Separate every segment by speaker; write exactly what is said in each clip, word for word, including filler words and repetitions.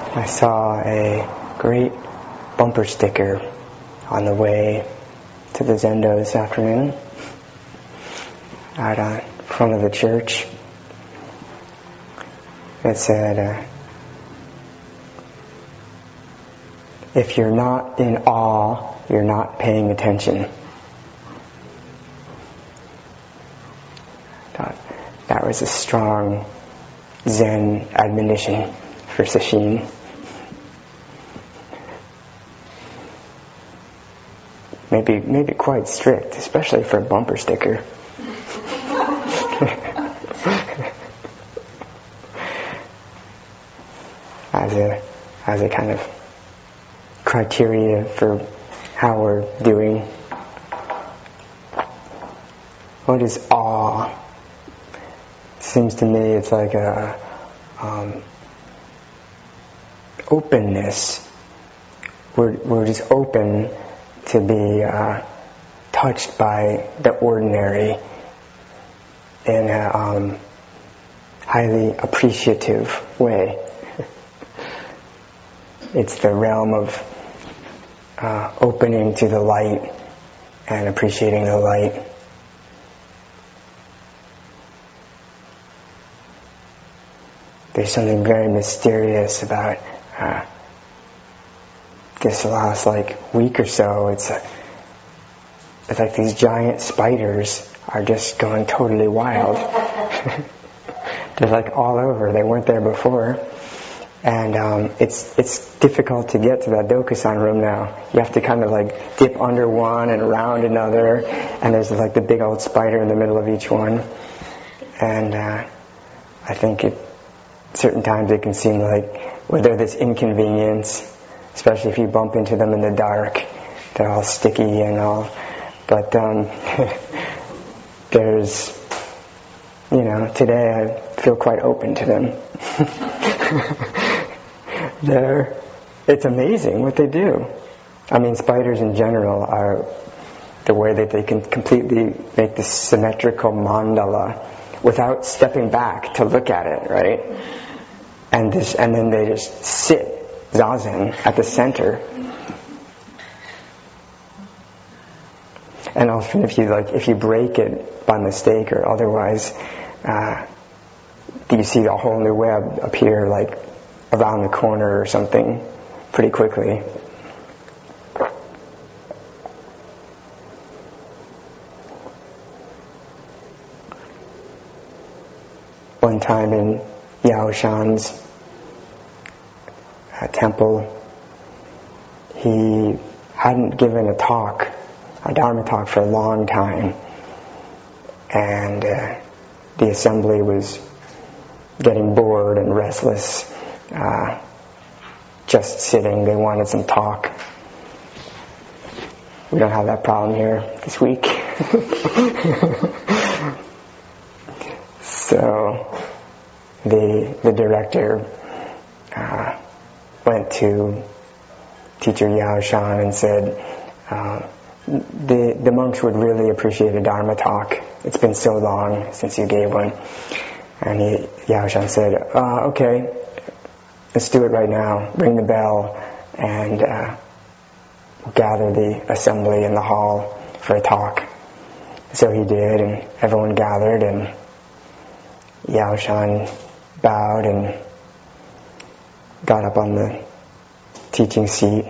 Speaker 1: I saw a great bumper sticker on the way to the Zendo this afternoon out in front of the church. It said, uh, if you're not in awe, you're not paying attention. I thought that was a strong Zen admonition for Sesshin. Maybe, maybe quite strict, especially for a bumper sticker. as a, as a kind of criteria for how we're doing. What is awe? Seems to me it's like a um, openness. We're we're just open to be uh, touched by the ordinary in a um, highly appreciative way. It's the realm of uh, opening to the light and appreciating the light. There's something very mysterious about uh, this last like week or so. It's, uh, it's like these giant spiders are just going totally wild. They're like all over. They weren't there before. And um, it's it's difficult to get to that Dokusan room now. You have to kind of like dip under one and around another, and there's like the big old spider in the middle of each one. And uh, I think at certain times it can seem like whether this inconvenience, especially if you bump into them in the dark, they're all sticky and all. But um, there's, you know, today I feel quite open to them. They're, it's amazing what they do. I mean, spiders in general are the way that they can completely make this symmetrical mandala without stepping back to look at it, right? And this, and then they just sit zazen at the center. And often, if you like, if you break it by mistake or otherwise, uh, you see a whole new web appear, like around the corner or something, pretty quickly. One time in Yao Shan's uh, temple, he hadn't given a talk, a Dharma talk, for a long time, and uh, the assembly was getting bored and restless, uh, just sitting. They wanted some talk. We don't have that problem here this week. So the the director uh, went to teacher Yao Shan and said, uh, the the monks would really appreciate a Dharma talk. It's been so long since you gave one. And he, Yao Shan said, uh, okay, let's do it right now. Ring the bell and uh, gather the assembly in the hall for a talk. So he did, and everyone gathered, and Yao Shan bowed and got up on the teaching seat.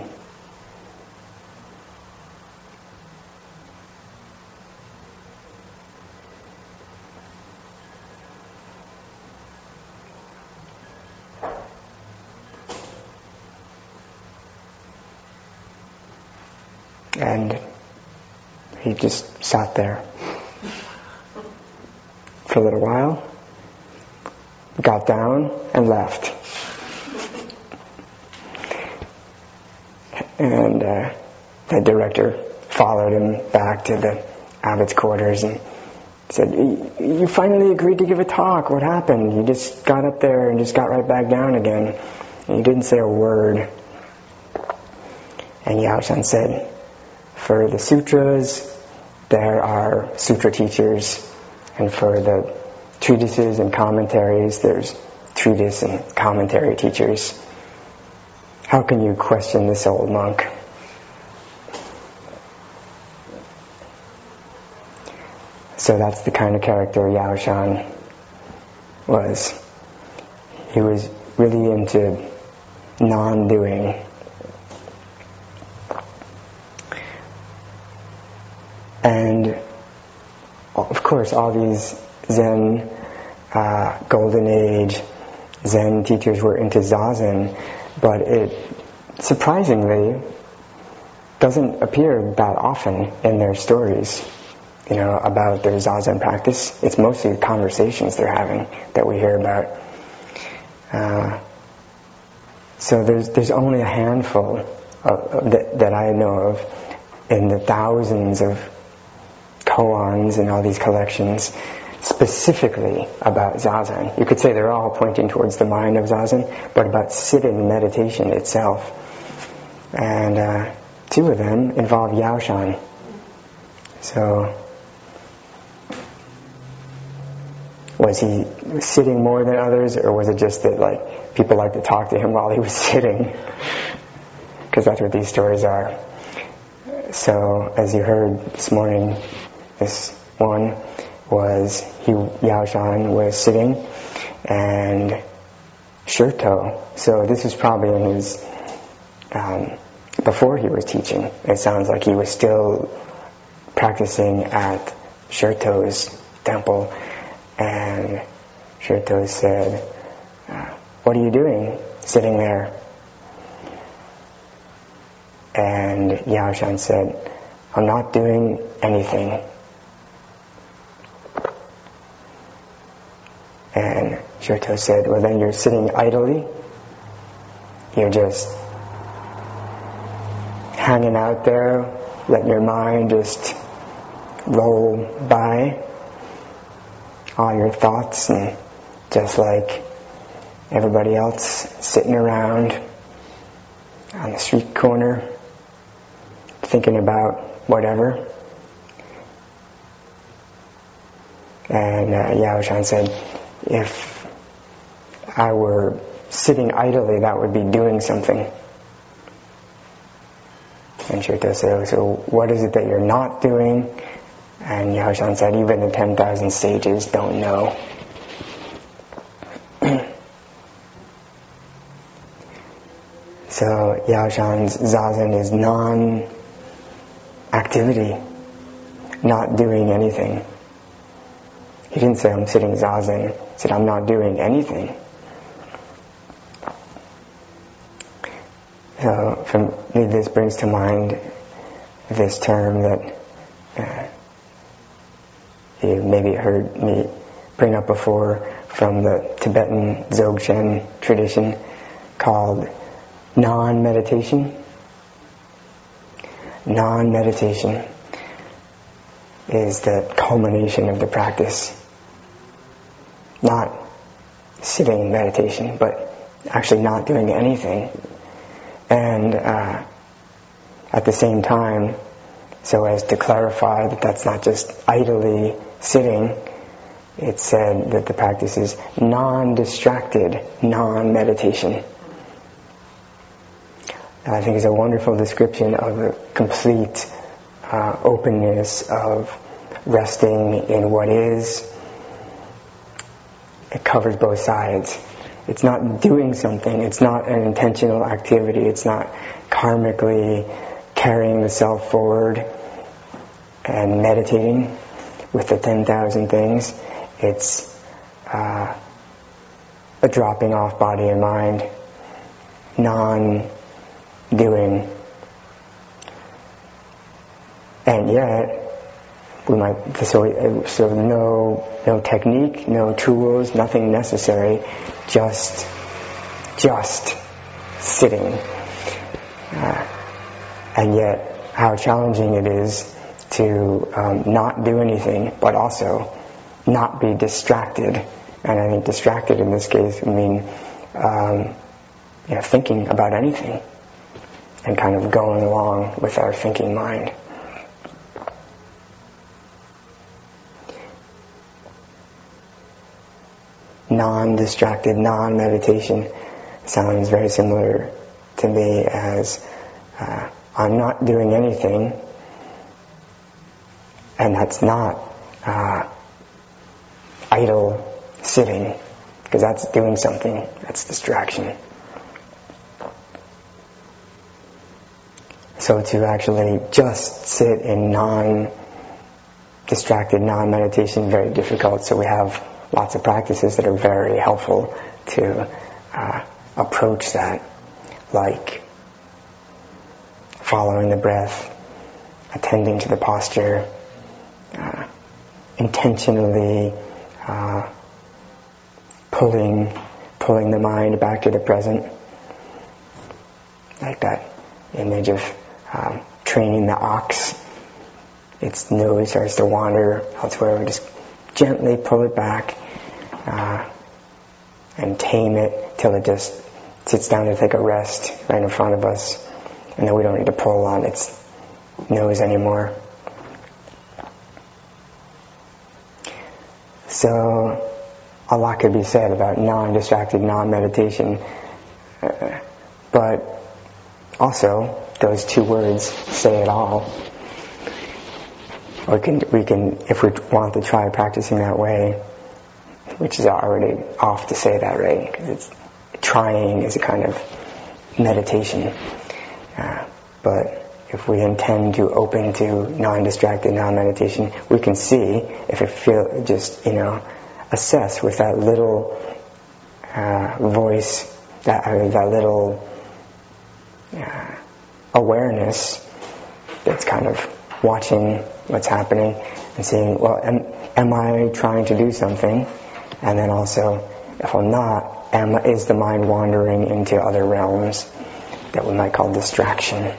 Speaker 1: And he just sat there for a little while, got down and left. And uh, the director followed him back to the abbot's quarters and said, you finally agreed to give a talk. What happened? You just got up there and just got right back down again. And you didn't say a word. And Yao Shan said, for the sutras, there are sutra teachers, and for the treatises and commentaries, there's treatise and commentary teachers. how can you question this old monk? So that's the kind of character Yao Shan was. He was really into non-doing. And of course all these Zen, uh, Golden Age Zen teachers were into Zazen, but it surprisingly doesn't appear that often in their stories, you know, about their Zazen practice. It's mostly the conversations they're having that we hear about. Uh, so there's there's only a handful of, that, that I know of in the thousands of koans and all these collections specifically about Zazen. You could say they're all pointing towards the mind of Zazen, but about sitting meditation itself. And uh, two of them involve Yao Shan. So, was he sitting more than others, or was it just that like people like to talk to him while he was sitting? Because that's what these stories are. So, as you heard this morning, this one was he Yao Shan was sitting, and Shurto. So this was probably in his um, before he was teaching. It sounds like he was still practicing at Shurto's temple, and Shurto said, uh, "What are you doing sitting there?" And Yao Shan said, "I'm not doing anything." And Shurto said, "Well, then you're sitting idly. You're just hanging out there, letting your mind just roll by all your thoughts, and just like everybody else sitting around on the street corner thinking about whatever." And uh, Yao Shan said, "If I were sitting idly, that would be doing something." And Shurto said, "So what is it that you're not doing?" And Yao Shan said, "Even the ten thousand sages don't know." So Yao Shan's Zazen is non-activity, not doing anything. He didn't say, "I'm sitting Zazen." He said, "I'm not doing anything." So from me, this brings to mind this term that uh, you maybe heard me bring up before from the Tibetan Dzogchen tradition, called non-meditation. Non-meditation is the culmination of the practice. Not sitting meditation, but actually not doing anything. And uh, at the same time, so as to clarify that that's not just idly sitting, it's said that the practice is non-distracted, non-meditation. And I think it's a wonderful description of the complete uh, openness of resting in what is. It covers both sides. It's not doing something. It's not an intentional activity. It's not karmically carrying the self forward and meditating with the ten thousand things. It's uh, a dropping off body and mind, non-doing. And yet, we might so so no no technique, no tools, nothing necessary, just just sitting. Uh, and yet, how challenging it is to um, not do anything, but also not be distracted. And I think distracted in this case would mean um, you know, thinking about anything and kind of going along with our thinking mind. Non-distracted, non-meditation sounds very similar to me as uh, I'm not doing anything, and that's not uh, idle sitting, because that's doing something, that's distraction. So to actually just sit in non-distracted, non-meditation, very difficult. So we have lots of practices that are very helpful to uh, approach that, like following the breath, attending to the posture, uh, intentionally uh, pulling pulling the mind back to the present, like that image of um, training the ox. Its nose starts to wander elsewhere. We just gently pull it back uh, and tame it till it just sits down to take a rest right in front of us, and then we don't need to pull on its nose anymore. So a lot could be said about non-distracted, non-meditation, uh, but also those two words say it all. We can, we can, if we want to try practicing that way, which is already off to say that, right? Because it's trying is a kind of meditation. Uh, but if we intend to open to non-distracted, non-meditation, we can see if it feel just you know assess with that little uh, voice, that uh, that little uh, awareness that's kind of watching what's happening and seeing, well, am, am I trying to do something? And then also, if I'm not, am, is the mind wandering into other realms that we might call distraction?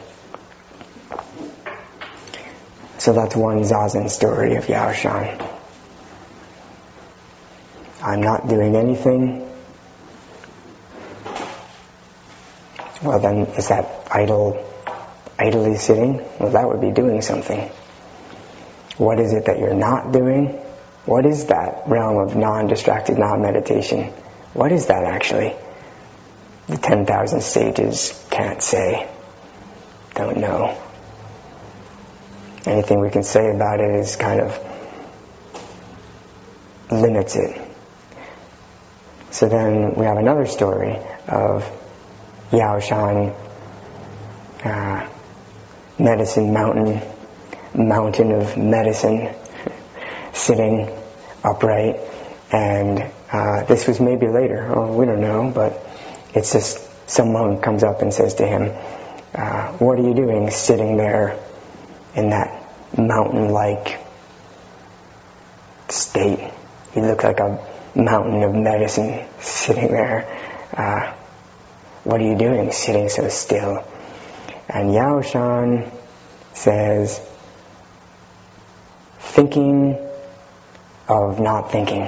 Speaker 1: So that's one Zazen story of Yao Shan. I'm not doing anything. Well, then, is that idle, idly sitting? Well, that would be doing something. What is it that you're not doing? What is that realm of non-distracted, non-meditation? What is that actually? The ten thousand sages can't say, don't know. Anything we can say about it is kind of limits it. So then we have another story of Yao Shan, uh, medicine mountain, mountain of medicine, sitting upright, and uh, this was maybe later, oh, we don't know, but it's just some monk comes up and says to him, uh, what are you doing sitting there in that mountain-like state? You look like a mountain of medicine sitting there. Uh, what are you doing sitting so still? And Yao Shan says, thinking of not thinking.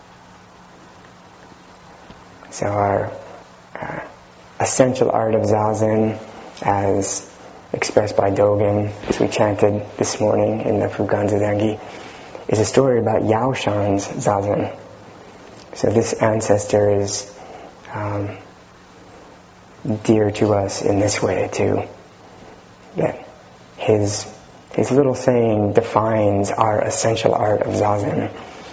Speaker 1: So our uh, essential art of Zazen, as expressed by Dogen, as we chanted this morning in the Fuganzi Dengi, is a story about Yao Shan's Zazen. So this ancestor is um, dear to us in this way too. That his his little saying defines our essential art of Zazen.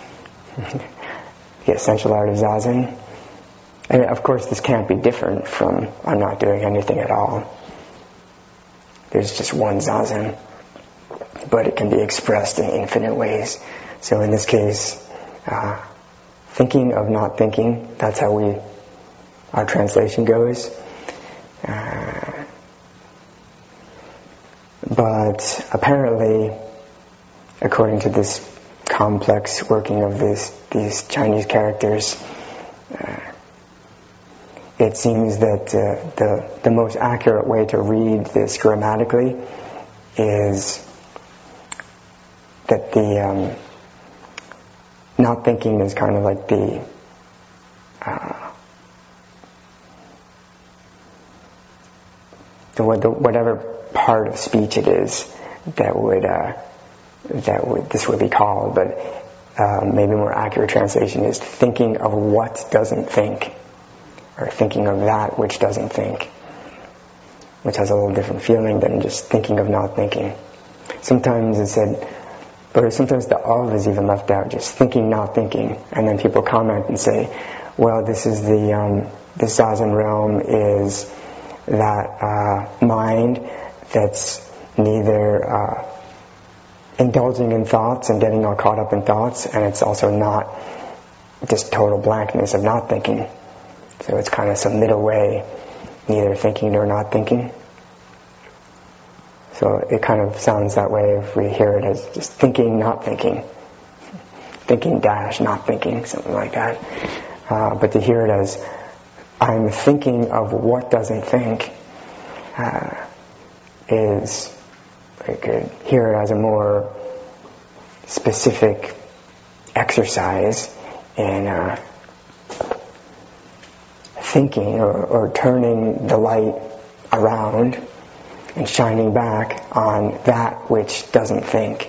Speaker 1: The essential art of Zazen. And of course this can't be different from I'm not doing anything at all. There's just one Zazen. But it can be expressed in infinite ways. So in this case, uh, thinking of not thinking, that's how we, our translation goes. Uh, but apparently, according to this complex working of this, these Chinese characters, uh, it seems that uh, the, the most accurate way to read this grammatically is that the um, not thinking is kind of like the uh, the, the whatever part of speech it is that would uh, that would this would be called, but uh, maybe more accurate translation is thinking of what doesn't think, or thinking of that which doesn't think. which has a little different feeling than just thinking of not thinking. Sometimes it's said, or sometimes the of is even left out, just thinking, not thinking, and then people comment and say, well, this is the, um, the Zazen realm is that uh, mind that's neither uh, indulging in thoughts and getting all caught up in thoughts, and it's also not just total blankness of not thinking. So it's kind of some middle way, neither thinking nor not thinking. So it kind of sounds that way if we hear it as just thinking, not thinking. Thinking dash, not thinking, something like that. Uh, but to hear it as I'm thinking of what doesn't think uh, is, I could hear it as a more specific exercise in uh, thinking or, or turning the light around and shining back on that which doesn't think.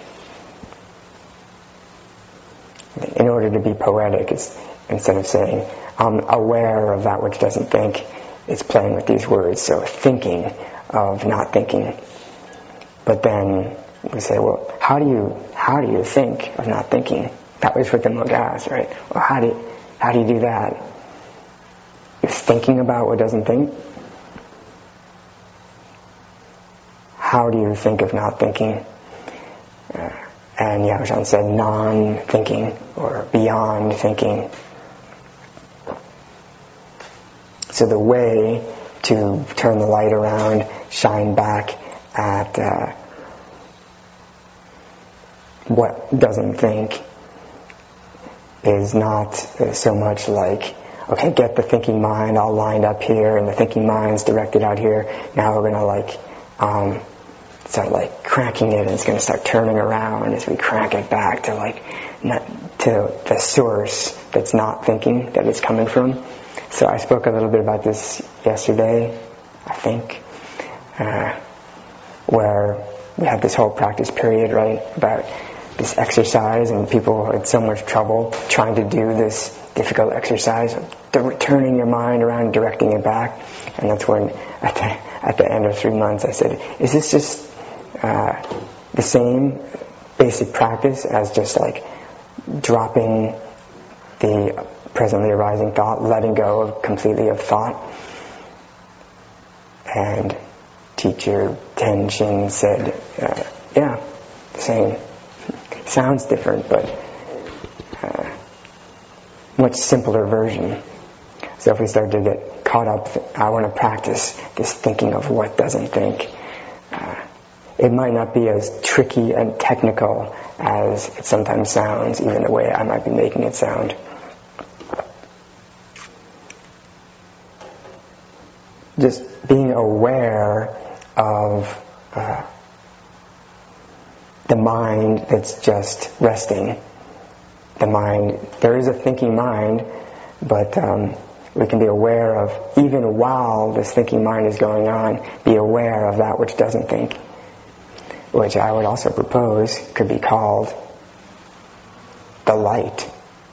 Speaker 1: In order to be poetic, it's, instead of saying, I'm aware of that which doesn't think, it's playing with these words, so thinking of not thinking. But then we say, well, how do you how do you think of not thinking? That was with the Mogas, right? Well, how do you, how do you do that? You're thinking about what doesn't think? How do you think of not thinking? Uh, and Yaozhan said non-thinking or beyond thinking. So the way to turn the light around, shine back at uh, what doesn't think is not so much like, okay, get the thinking mind all lined up here and the thinking mind's directed out here. Now we're going to like um, start like cranking it, and it's going to start turning around as we crank it back to like not, to the source that's not thinking, that it's coming from. So I spoke a little bit about this yesterday, I think, uh, where we had this whole practice period, right, about this exercise, and people had so much trouble trying to do this difficult exercise of di- turning your mind around and directing it back. And that's when, at the, at the end of three months, I said, is this just uh, the same basic practice as just like dropping the presently arising thought, letting go of completely of thought? And teacher Tenshin said, uh, yeah, same. Sounds different, but uh, much simpler version. So if we start to get caught up, I want to practice this thinking of what doesn't think. Uh, it might not be as tricky and technical as it sometimes sounds, even the way I might be making it sound. Just being aware of uh, the mind that's just resting. The mind, there is a thinking mind, but um, we can be aware of, even while this thinking mind is going on, be aware of that which doesn't think, which I would also propose could be called the light.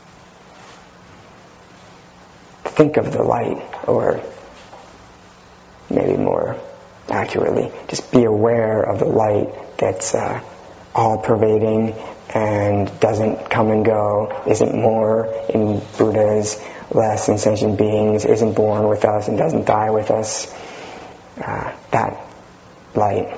Speaker 1: Think of the light, or maybe more accurately, just be aware of the light that's uh, all-pervading and doesn't come and go, isn't more in Buddhas, less in sentient beings, isn't born with us and doesn't die with us. Uh, that light.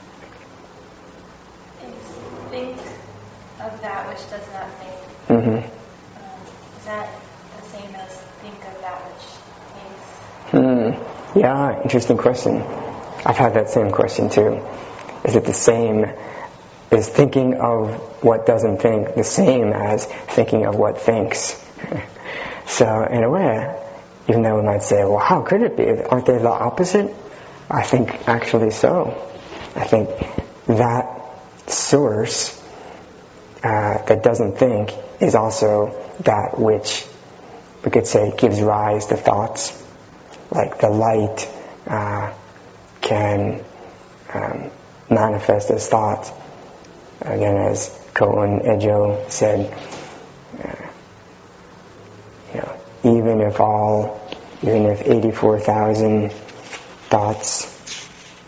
Speaker 2: Think of that which does not think.
Speaker 1: Mm-hmm.
Speaker 2: Um, is that the same as think of that which thinks?
Speaker 1: Hmm. Yeah, interesting question. I've had that same question too. Is it the same? Is thinking of what doesn't think the same as thinking of what thinks? So in a way, even though we might say, well, how could it be? Aren't they the opposite? I think actually so. I think that source uh, that doesn't think is also that which we could say gives rise to thoughts. Like the light uh, can um, manifest as thoughts. Again, as Koun Ejo said, uh, you know, even if all, even if eighty-four thousand thoughts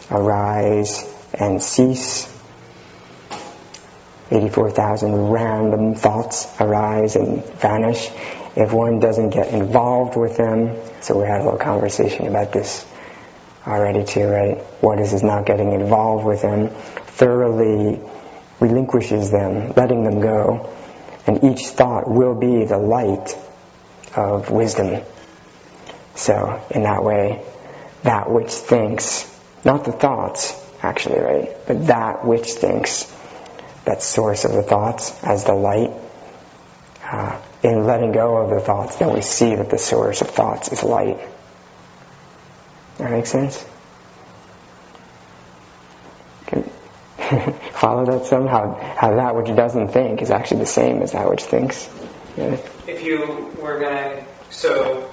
Speaker 1: arise and cease. eighty-four thousand random thoughts arise and vanish. If one doesn't get involved with them, so we had a little conversation about this already too, right? What is is not getting involved with them, thoroughly relinquishes them, letting them go, and each thought will be the light of wisdom. So in that way, that which thinks, not the thoughts actually, right, but that which thinks, that source of the thoughts as the light, uh, in letting go of the thoughts, then we see that the source of thoughts is light. That makes sense? Can follow that somehow? How that which doesn't think is actually the same as that which thinks. Yeah.
Speaker 3: If you were going to, so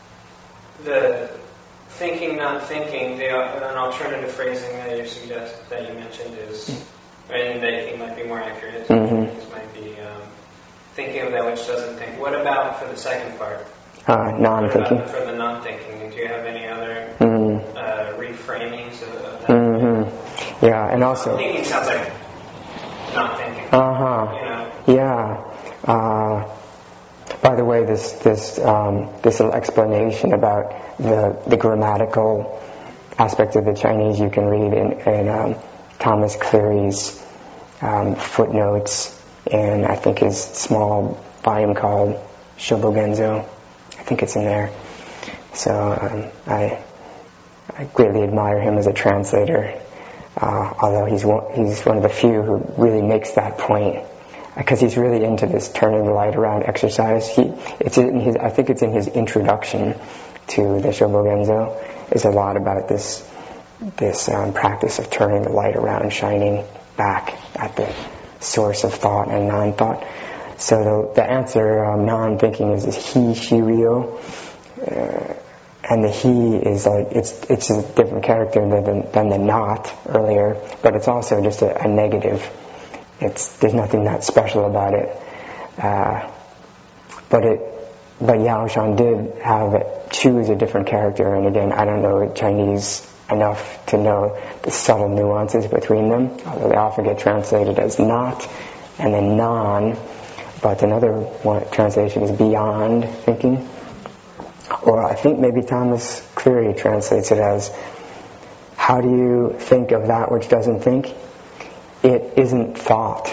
Speaker 3: the thinking, not thinking, the, an alternative phrasing that you suggest, that you mentioned is, or anything that you think might be more accurate,
Speaker 1: mm-hmm.
Speaker 3: This might be um, thinking of that which doesn't think. What about for the second part?
Speaker 1: Uh, non-thinking.
Speaker 3: For the non-thinking, do you have any other
Speaker 1: mm-hmm.
Speaker 3: uh, reframings of, of that?
Speaker 1: Mm-hmm. Yeah, and also...
Speaker 3: Thinking sounds like not thinking.
Speaker 1: Uh-huh.
Speaker 3: You know?
Speaker 1: Yeah. Uh, by the way, this this um, this little explanation about the the grammatical aspect of the Chinese you can read in, in um, Thomas Cleary's um, footnotes in, I think, his small volume called Shobogenzo. I think it's in there. So um, I I greatly admire him as a translator, uh, although he's one, he's one of the few who really makes that point, because he's really into this turning the light around exercise. He it's in his, I think it's in his introduction to the Shobogenzo. Is a lot about this this um, practice of turning the light around, shining back at the source of thought and non-thought. So the, the answer, um, non-thinking, is, is he, she, ryo. Uh, and the he is like, it's it's a different character than, than the not earlier, but it's also just a, a negative. It's there's nothing that special about it. Uh, but it, but Yao Shan did have it, choose a different character, and again, I don't know Chinese enough to know the subtle nuances between them, although they often get translated as not and then non. But another one translation is beyond thinking. Or I think maybe Thomas Cleary translates it as, how do you think of that which doesn't think? It isn't thought.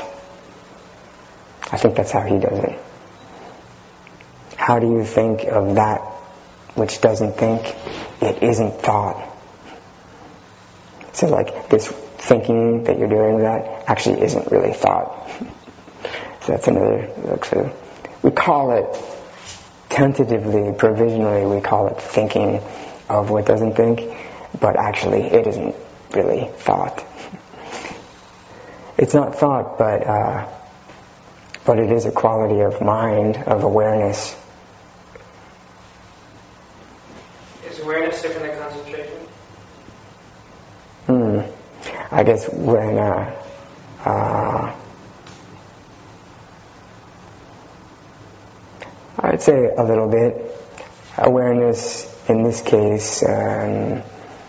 Speaker 1: I think that's how he does it. How do you think of that which doesn't think? It isn't thought. So like this thinking that you're doing with that actually isn't really thought. So that's another look through. We call it, tentatively, provisionally, we call it thinking of what doesn't think, but actually it isn't really thought. It's not thought, but uh, but it is a quality of mind, of awareness.
Speaker 3: Is awareness different than concentration?
Speaker 1: Hmm. I guess when uh, uh, I'd say a little bit. Awareness in this case um,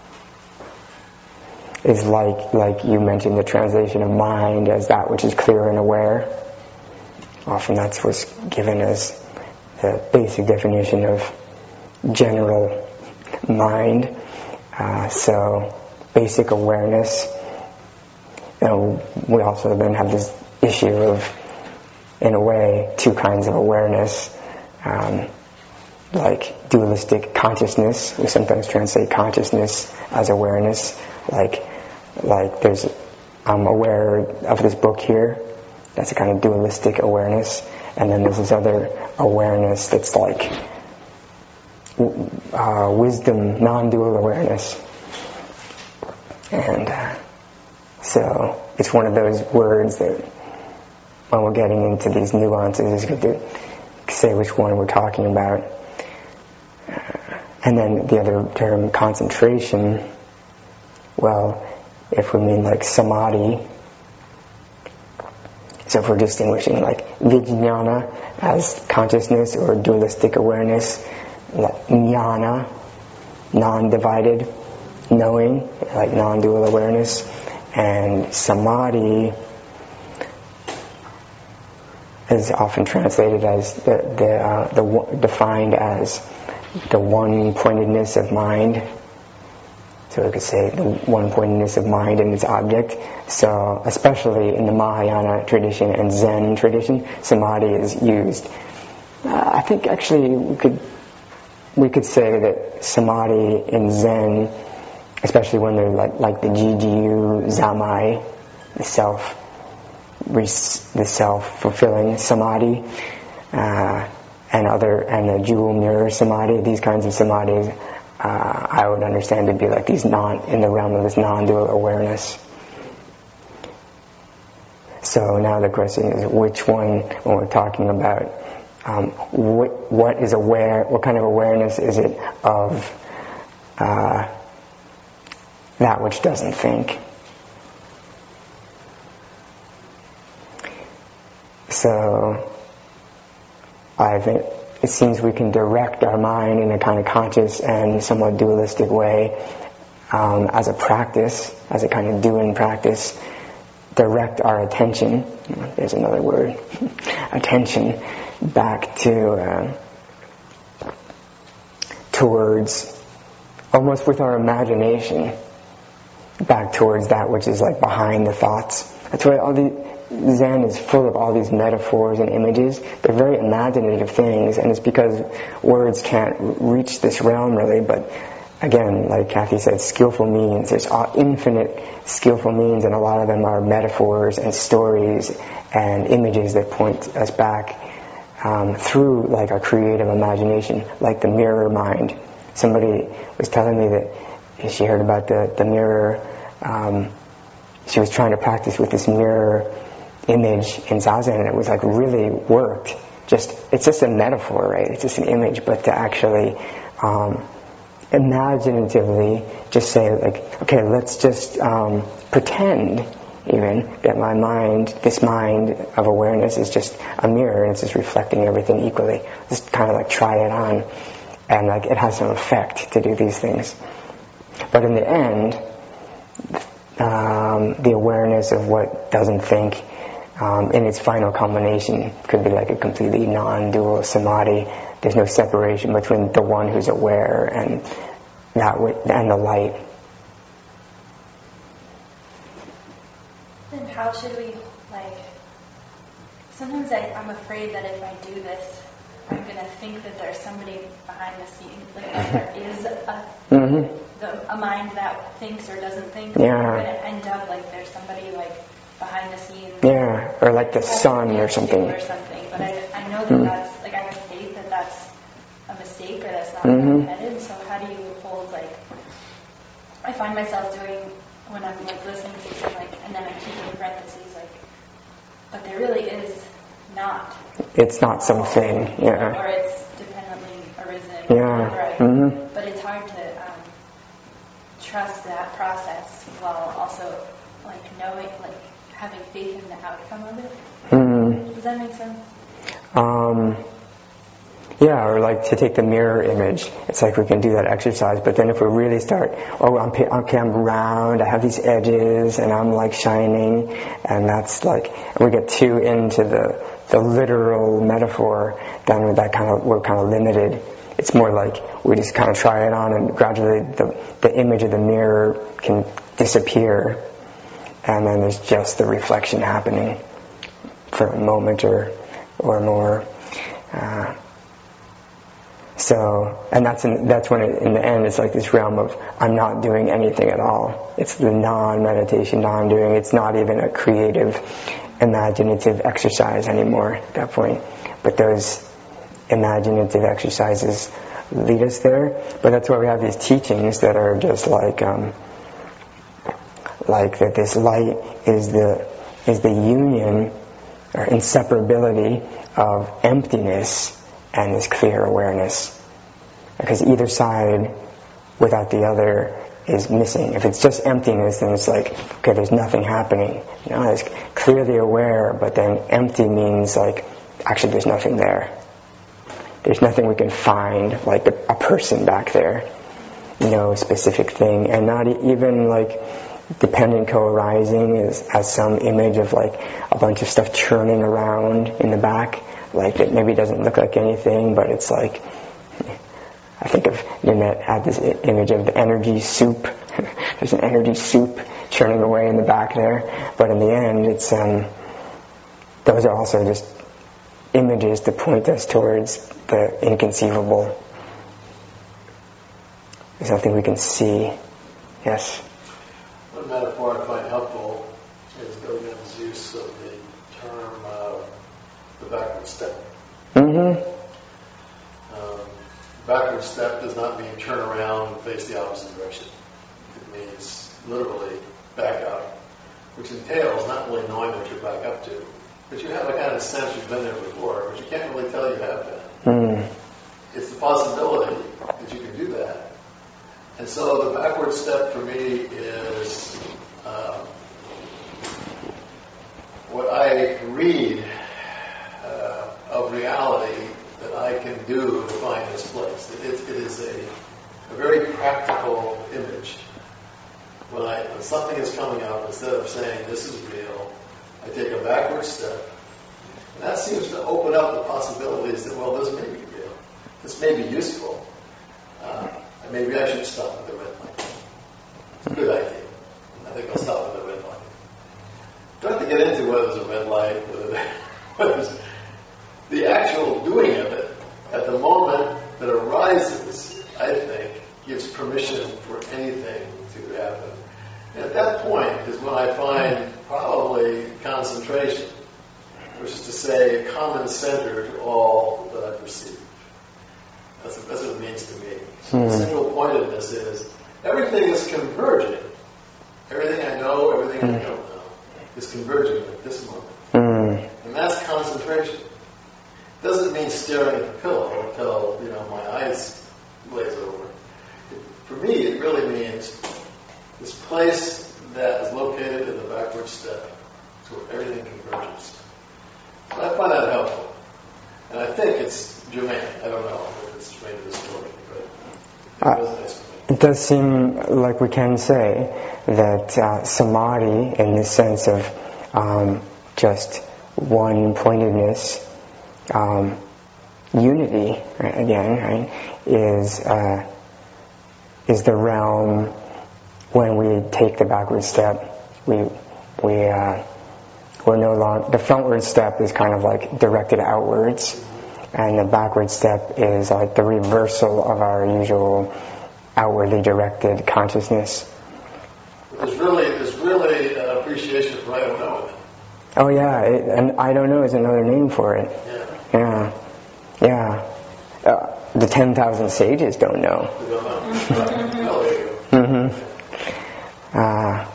Speaker 1: is like like you mentioned the translation of mind as that which is clear and aware. Often that's what's given as the basic definition of general mind. Uh, so basic awareness. You know, we also then have this issue of, in a way, two kinds of awareness. Um, like dualistic consciousness. We sometimes translate consciousness as awareness. Like, like there's, I'm aware of this book here. That's a kind of dualistic awareness. And then there's this other awareness that's like uh, wisdom, non-dual awareness. And uh, so it's one of those words that when we're getting into these nuances, it's good to say which one we're talking about. Uh, and then the other term, concentration, well, if we mean like samadhi, so if we're distinguishing like vijnana as consciousness or dualistic awareness, like jnana, non-divided knowing, like non-dual awareness, and samadhi is often translated as the the, uh, the defined as the one-pointedness of mind. So we could say the one-pointedness of mind and its object. So especially in the Mahayana tradition and Zen tradition, samadhi is used. Uh, I think actually we could we could say that samadhi in Zen, especially when they're like like the Jiju Zamai, the self, the self-fulfilling samadhi, uh, and other and the jewel mirror samadhi, these kinds of samadhis, uh, I would understand to be like these non in the realm of this non-dual awareness. So now the question is, which one, when we're talking about um, what what is aware, what kind of awareness is it of uh, that which doesn't think? So I think it seems we can direct our mind in a kind of conscious and somewhat dualistic way um, as a practice, as a kind of doing practice, direct our attention, there's another word, attention, back to, uh, towards, almost with our imagination, back towards that which is like behind the thoughts. That's why all the Zen is full of all these metaphors and images. They're very imaginative things, and it's because words can't reach this realm really, but again, like Kathy said, skillful means. There's infinite skillful means, and a lot of them are metaphors and stories and images that point us back um, through like our creative imagination, like the mirror mind. Somebody was telling me that she heard about the, the mirror. Um, she was trying to practice with this mirror image in Zazen, and it was like really worked. Just it's just a metaphor, right? It's just an image, but to actually um, imaginatively just say like, okay, let's just um, pretend even that my mind, this mind of awareness is just a mirror and it's just reflecting everything equally. Just kind of like try it on, and like it has some effect to do these things. But in the end, um, the awareness of what doesn't think um, in its final culmination could be like a completely non-dual samadhi. There's no separation between the one who's aware and that w- and the light.
Speaker 2: Then how should we, like, sometimes I, I'm afraid that if I do this, I'm going to think that there's somebody behind the scenes, like that there is a,
Speaker 1: mm-hmm.
Speaker 2: the, a mind that thinks or doesn't think.
Speaker 1: Yeah.
Speaker 2: I'm going to end up like there's somebody like behind the scenes.
Speaker 1: Yeah, or like the sun or something.
Speaker 2: Or something. But I, I know that
Speaker 1: mm-hmm.
Speaker 2: that's, like I have faith that that's a mistake or that's not
Speaker 1: mm-hmm.
Speaker 2: headed. So how do you hold, like, I find myself doing, when I'm like listening to something, like, and then I keep in parentheses, like, but there really is not.
Speaker 1: It's not something, yeah.
Speaker 2: Or it's dependently arisen.
Speaker 1: Yeah.
Speaker 2: Right.
Speaker 1: Mm-hmm.
Speaker 2: But it's hard to um, trust that process while also like knowing, like having faith in the outcome of it.
Speaker 1: Mm-hmm.
Speaker 2: Does that make sense?
Speaker 1: Um, yeah, or like to take the mirror image. It's like we can do that exercise, but then if we really start, oh, I'm, okay, I'm round, I have these edges, and I'm like shining, and that's like, we get too into the the literal metaphor, then that kind of we're kind of limited. It's more like we just kind of try it on, and gradually the the image of the mirror can disappear, and then there's just the reflection happening for a moment or or more. Uh, so, and that's in, that's when it, in the end it's like this realm of I'm not doing anything at all. It's the non-meditation, non-doing. It's not even a creative, imaginative exercise anymore at that point. But those imaginative exercises lead us there. But that's why we have these teachings that are just like um, like that this light is the is the union or inseparability of emptiness and this clear awareness. Because either side without the other is missing. If it's just emptiness, then it's like, okay, there's nothing happening. You know, it's clearly aware, but then empty means like, actually there's nothing there. There's nothing we can find, like a, a person back there. no specific thing, and not e- even like dependent co-arising is as some image of like a bunch of stuff churning around in the back, like it maybe doesn't look like anything, but it's like, I think of Nanette had this I- image of the energy soup. There's an energy soup churning away in the back there, but in the end, it's um, those are also just images to point us towards the inconceivable. There's something we can see. Yes.
Speaker 4: One metaphor I find helpful is Dogen's use of the term uh, the backward step.
Speaker 1: Mm-hmm.
Speaker 4: Um, backward step does not mean turn around and face the opposite direction. It means literally back up, which entails not really knowing what you're back up to, but you have a kind of sense you've been there before, but you can't really tell you have been.
Speaker 1: Mm.
Speaker 4: It's the possibility that you can do that. And so the backward step for me is um, what I read uh, of reality that I can do to find this place. It, it is a, a very practical image. When, I, when something is coming up, instead of saying this is real, I take a backward step. And that seems to open up the possibilities that, well, this may be real. This may be useful. Uh, and maybe I should stop at the red light. It's a good idea. I think I'll stop at the red light. Don't have to get into whether there's a red light, whether, whether there's the actual doing of it at the moment that arises, I think, gives permission for anything to happen. And at that point is when I find probably concentration, which is to say a common center to all that I perceive. That's, that's what it means to me.
Speaker 1: Mm.
Speaker 4: The single pointedness is everything is converging. Everything I know, everything mm. I don't know is converging at this moment.
Speaker 1: Mm.
Speaker 4: And that's concentration. It doesn't mean staring at the pillow until, you know, my eyes glaze over. It, for me, it really means this place that is located in the backward step to where everything converges. So I find that helpful. And I think it's germane. I don't know if it's germane to the story, but it resonates with me.
Speaker 1: It does seem like we can say that uh, samadhi, in the sense of um, just one-pointedness, um, unity, right, again, right, is uh, is the realm when we take the backward step. We we uh, we're no longer, the frontward step is kind of like directed outwards, and the backward step is like the reversal of our usual outwardly directed consciousness.
Speaker 4: There's really there's really uh, appreciation for I don't know.
Speaker 1: Oh yeah, it, and I don't know is another name for it.
Speaker 4: Yeah.
Speaker 1: Yeah, yeah. Uh, the ten thousand sages don't know.
Speaker 4: We don't know. Right. Well, there you go.
Speaker 1: Mm-hmm. Uh,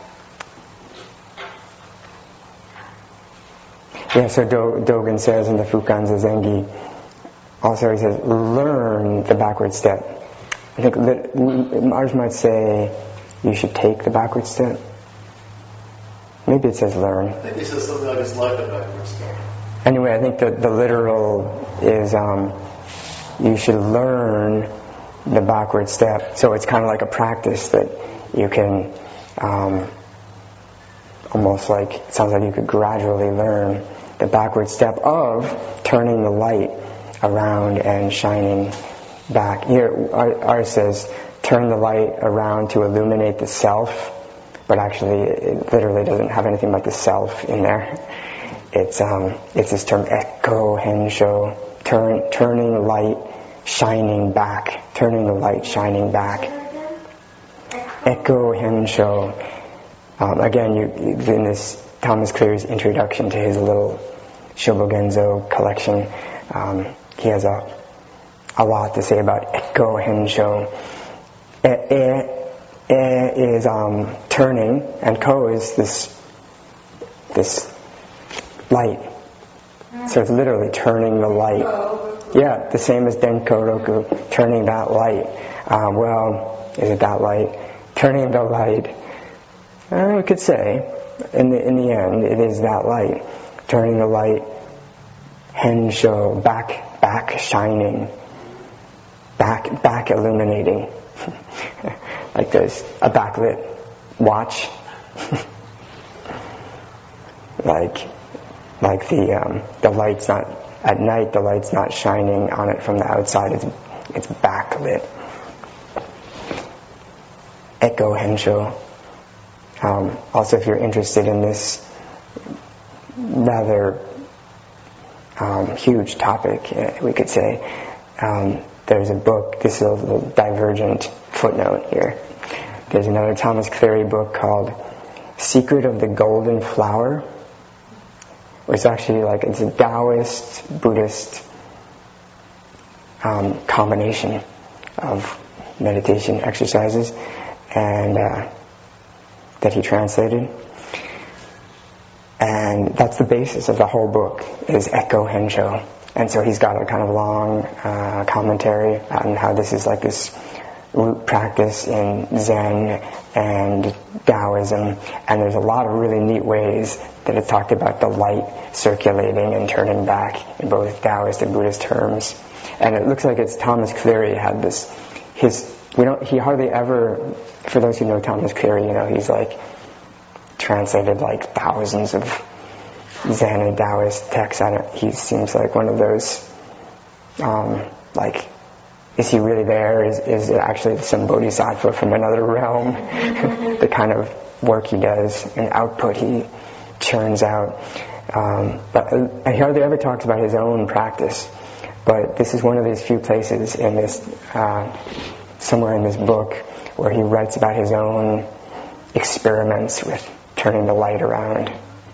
Speaker 1: yeah, so Do- Dogen says in the Fukan Zazengi, also he says, learn the backward step. I think that Mars might say you should take the backward step. Maybe it says learn.
Speaker 4: I think he says something like it's like the backward step.
Speaker 1: Anyway, I think the, the literal is um, you should learn the backward step. So it's kind of like a practice that you can um, almost like, it sounds like you could gradually learn the backward step of turning the light around and shining back. Here, ours says, turn the light around to illuminate the self, but actually it literally doesn't have anything but the self in there. It's um, it's this term Ekko Hensho, turn, turning light, shining back, turning the light, shining back. Ekko Hensho. Um, again, you, in this Thomas Clear's introduction to his little Shobogenzo collection, um, he has a a lot to say about Ekko Hensho. E, e, e is um, turning, and ko is this this light. So it's literally turning the light. Yeah, the same as Denko Roku, turning that light. Uh, well, is it that light? Turning the light. Uh, we could say, in the in the end, it is that light. Turning the light, hensho, back, back shining, back, back illuminating. like there's a backlit watch, like like the um, the light's not at night. The light's not shining on it from the outside. It's it's backlit. Echo Hensho. Um, also, if you're interested in this rather um, huge topic, uh, we could say, um, there's a book. This is a little divergent footnote here. There's another Thomas Cleary book called Secret of the Golden Flower. It's actually like it's a Taoist, Buddhist um, combination of meditation exercises, and uh, that he translated. And that's the basis of the whole book, is Echo Hensho. And so he's got a kind of long uh, commentary on how this is like this root practice in Zen and Taoism, and there's a lot of really neat ways that it talked about the light circulating and turning back in both Taoist and Buddhist terms. And it looks like it's Thomas Cleary had this, his, we don't, he hardly ever, for those who know Thomas Cleary, you know, he's like translated like thousands of Zen and Taoist texts. I don't, he seems like one of those, um, like, is he really there? Is, is it actually some bodhisattva from another realm? The kind of work he does and output he churns out. Um, but uh, he hardly ever talks about his own practice. But this is one of these few places in this, uh, somewhere in this book, where he writes about his own experiments with turning the light around.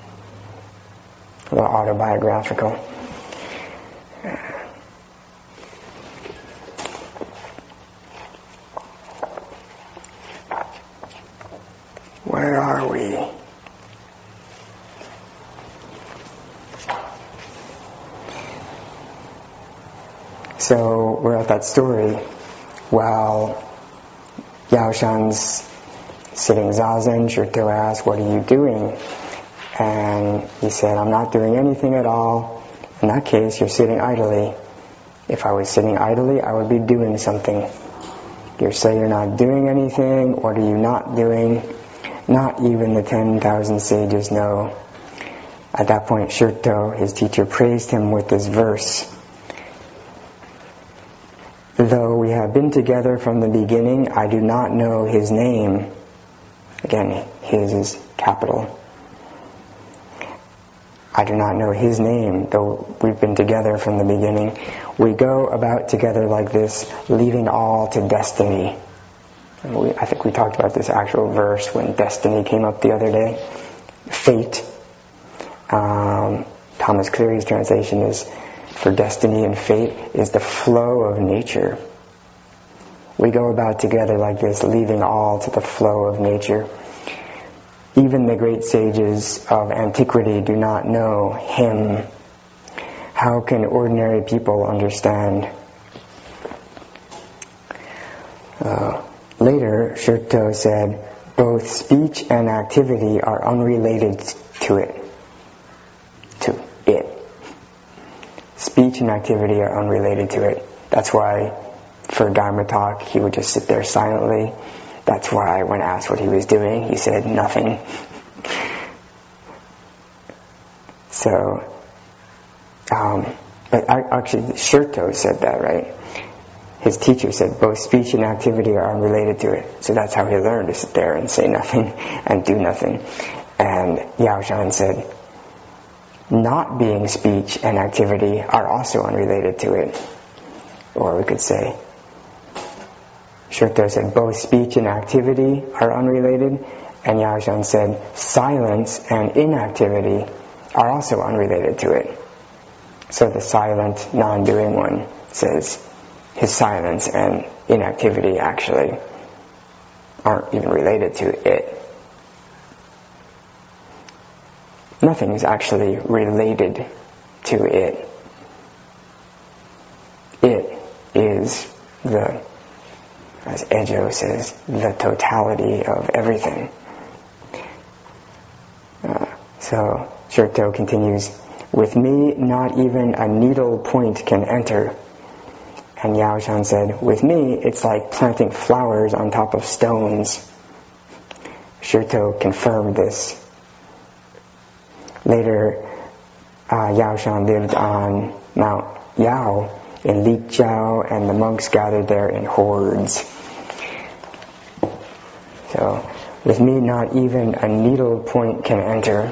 Speaker 1: A little autobiographical. Where are we? So we're at that story while Yao Shan's sitting zazen. Shurto asked, "What are you doing?" And he said, "I'm not doing anything at all. In that case, you're sitting idly. If I was sitting idly, I would be doing something. You say you're not doing anything. What are you not doing? Not even the ten thousand sages know." At that point, Shurto, his teacher, praised him with this verse. "Though we have been together from the beginning, I do not know his name." Again, his is capital. "I do not know his name, though we've been together from the beginning. We go about together like this, leaving all to destiny." And we, I think we talked about this actual verse when destiny came up the other day. Fate. Um, Thomas Cleary's translation is, for destiny and fate is the flow of nature. We go about together like this, leaving all to the flow of nature. Even the great sages of antiquity do not know him. How can ordinary people understand? Uh, later, Shurto said, both speech and activity are unrelated to it. To it. Speech and activity are unrelated to it. That's why, for Dharma talk, he would just sit there silently. That's why when asked what he was doing, he said nothing. So, um, but I, actually, Shurto said that, right? His teacher said both speech and activity are unrelated to it. So that's how he learned, to sit there and say nothing and do nothing. And Yao Shan said, not being speech and activity are also unrelated to it. Or we could say, Shurto said both speech and activity are unrelated, and Yao Shan said silence and inactivity are also unrelated to it. So the silent, non-doing one says his silence and inactivity actually aren't even related to it. Nothing is actually related to it. It is the, as Ejo says, the totality of everything. Uh, so Shurto continues, with me not even a needle point can enter, And Yao Shan said, with me, it's like planting flowers on top of stones. Shurto confirmed this. Later, uh, Yao Shan lived on Mount Yao in Lijiao, and the monks gathered there in hordes. So, with me, not even a needle point can enter.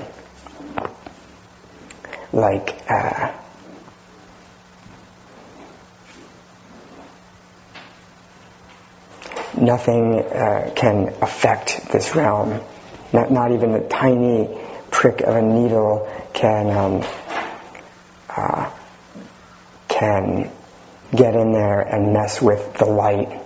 Speaker 1: Like, uh, nothing uh, can affect this realm. Not, not even a tiny prick of a needle can um, uh, can get in there and mess with the light.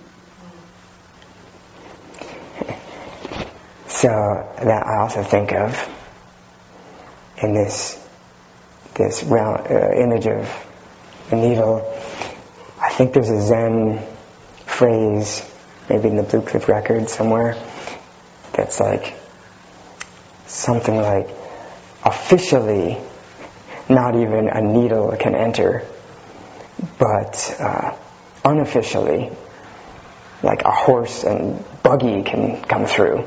Speaker 1: So that I also think of in this this realm, uh, image of a needle. I think there's a Zen phrase, maybe in the Blue Cliff Record somewhere, that's like something like, officially not even a needle can enter, but uh, unofficially, like a horse and buggy can come through.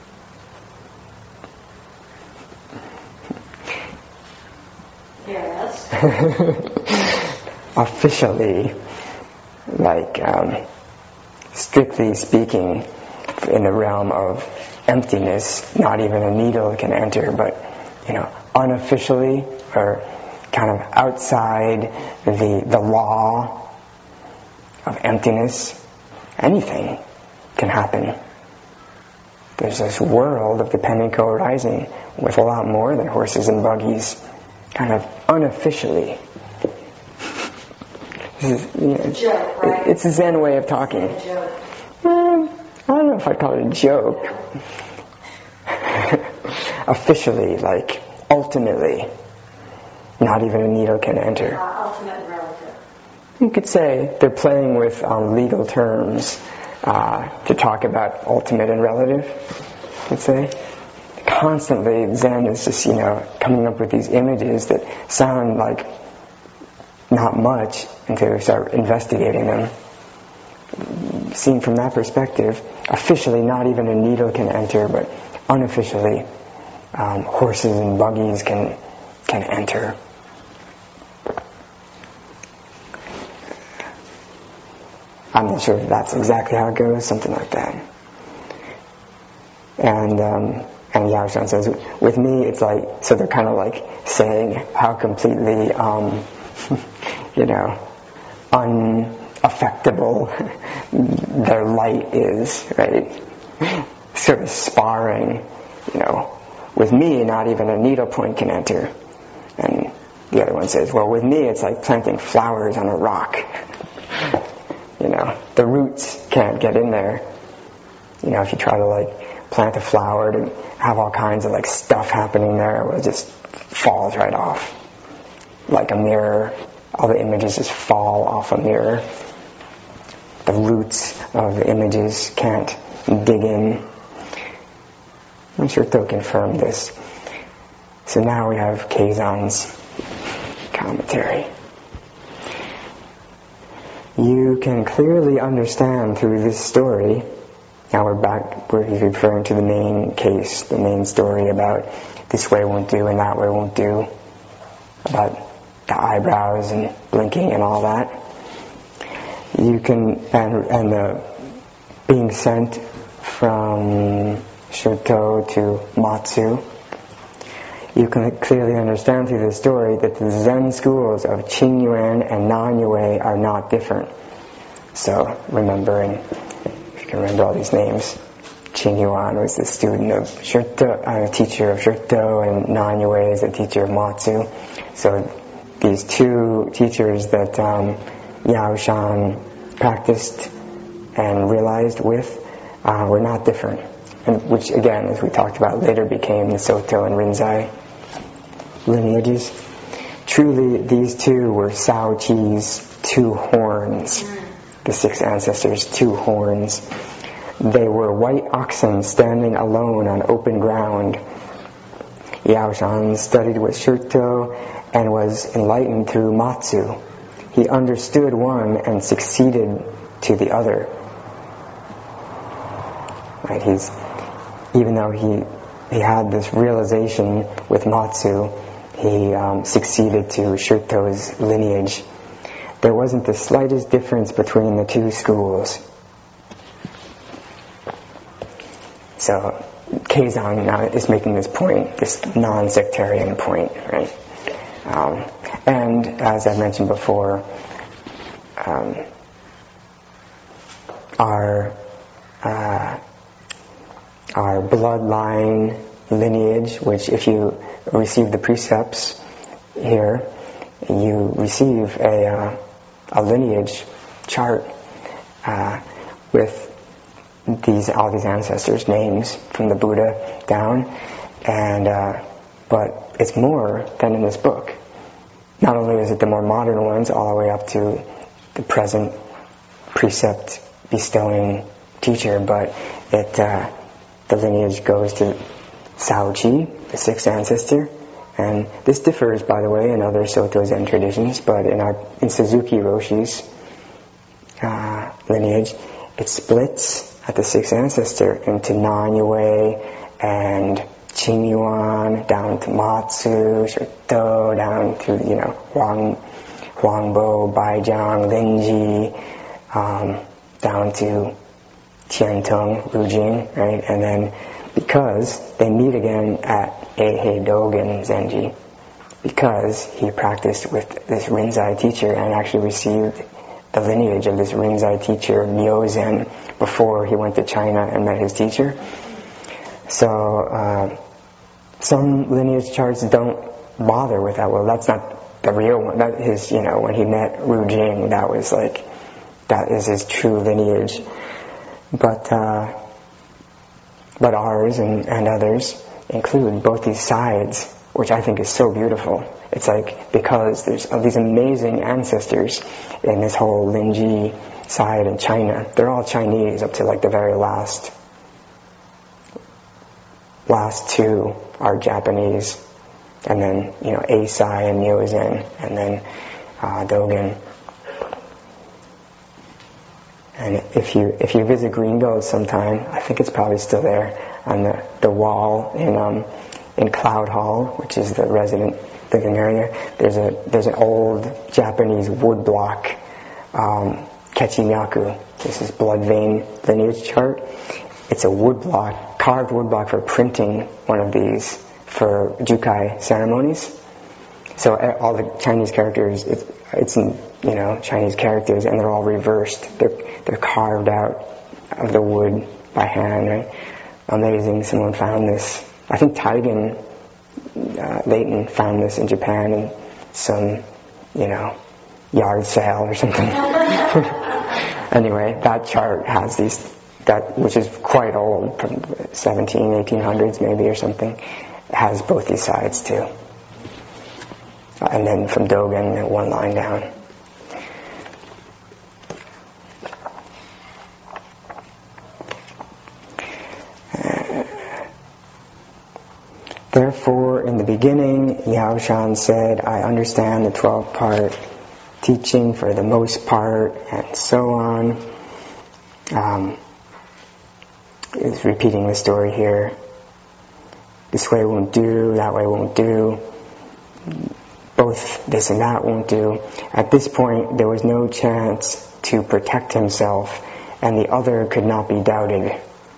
Speaker 2: Yes.
Speaker 1: Officially, like um, strictly speaking, in the realm of emptiness, not even a needle can enter, but, you know, unofficially, or kind of outside the the law of emptiness, anything can happen. There's this world of dependent co-arising with a lot more than horses and buggies, kind of unofficially. This is, you know,
Speaker 2: joke, right?
Speaker 1: It's a Zen way of talking.
Speaker 2: A joke.
Speaker 1: Um, I don't know if I'd call it a joke. Officially, like, ultimately, not even a needle can enter.
Speaker 2: Uh, ultimate and relative.
Speaker 1: You could say they're playing with um, legal terms uh, to talk about ultimate and relative, let's say. Constantly, Zen is just, you know, coming up with these images that sound like not much until you start investigating them. Seen from that perspective, officially not even a needle can enter, but unofficially um, horses and buggies can can enter. I'm not sure if that's exactly how it goes, something like that. And um, and Yao Shan says, with me, it's like, so they're kind of like saying how completely, um, you know, unaffectable their light is, right? Sort of sparring, you know, with me, not even a needle point can enter. And the other one says, well, with me, it's like planting flowers on a rock. You know, the roots can't get in there. You know, if you try to like plant a flower to have all kinds of like stuff happening there, it just falls right off. Like a mirror, all the images just fall off a mirror. The roots of the images can't dig in. I'm sure Shurto confirmed this. So now we have Keizan's commentary. You can clearly understand through this story, now we're back where he's referring to the main case, the main story about this way won't do and that way won't do, about the eyebrows and blinking and all that. You can, and, and the being sent from Shurto to Matsu, you can clearly understand through this story that the Zen schools of Qingyuan and Nanyue are not different. So, remembering, if you can remember all these names, Qingyuan was the student of Shurto, uh, teacher of Shurto, and Nanyue is the teacher of Matsu. So, these two teachers that um, Yao Shan practiced and realized with uh, were not different. And which, again, as we talked about later, became the Soto and Rinzai lineages. Truly, these two were Sao Chi's two horns, the six ancestors' two horns. They were white oxen standing alone on open ground. Yao Shan studied with Shurto and was enlightened through Matsu. he understood one and succeeded to the other. Right? He's, even though he he had this realization with Matsu, he um, succeeded to Shirto's lineage. There wasn't the slightest difference between the two schools. So Keizan now is making this point, this non-sectarian point, right? Um, and as I mentioned before, um, our uh, our bloodline lineage, which if you receive the precepts here, you receive a uh, a lineage chart uh, with these all these ancestors' names from the Buddha down, and uh, but it's more than in this book. Not only is it the more modern ones, all the way up to the present precept bestowing teacher, but it uh, the lineage goes to Sao Chi, the sixth ancestor, and this differs, by the way, in other Soto Zen traditions, but in our in Suzuki Roshi's uh, lineage, it splits at the sixth ancestor into Nanyue and Qingyuan, down to Matsu, Shirto, down to, you know, Huang, Huangbo, Baijiang, Linji, um, down to Qianteng, Rujing, right? And then because they meet again at Eihei Dogen Zenji, because he practiced with this Rinzai teacher and actually received the lineage of this Rinzai teacher, Myozen, before he went to China and met his teacher. So uh, some lineage charts don't bother with that. Well, that's not the real one. That is, you know, when he met Ru Jing, that was like, that is his true lineage. But uh, but ours and, and others include both these sides, which I think is so beautiful. It's like, because there's these amazing ancestors in this whole Linji side in China. They're all Chinese up to like the very last last two are Japanese, and then, you know, Eisai and Myozen, and then uh, Dogen. And if you if you visit Greenbelt sometime, I think it's probably still there on the, the wall in um, in Cloud Hall, which is the resident living area. There's a there's an old Japanese wood block, um, Kechimyaku. This is blood vein lineage chart. It's a wood block, carved wood block for printing one of these for Jukai ceremonies. So all the Chinese characters, it's, it's in, you know, Chinese characters, and they're all reversed. They're they're carved out of the wood by hand, right? Amazing. Someone found this. I think Taigen uh, Leighton found this in Japan in some, you know, yard sale or something. Anyway, that chart has these, that which is quite old, from seventeen, eighteen hundreds maybe or something, has both these sides too. And then from Dogen, one line down. Therefore, in the beginning, Yaoshan said, I understand the twelve-part teaching for the most part, and so on. Um, it's repeating the story here. This way won't do, that way won't do. Both this and that won't do. At this point, there was no chance to protect himself, and the other could not be doubted.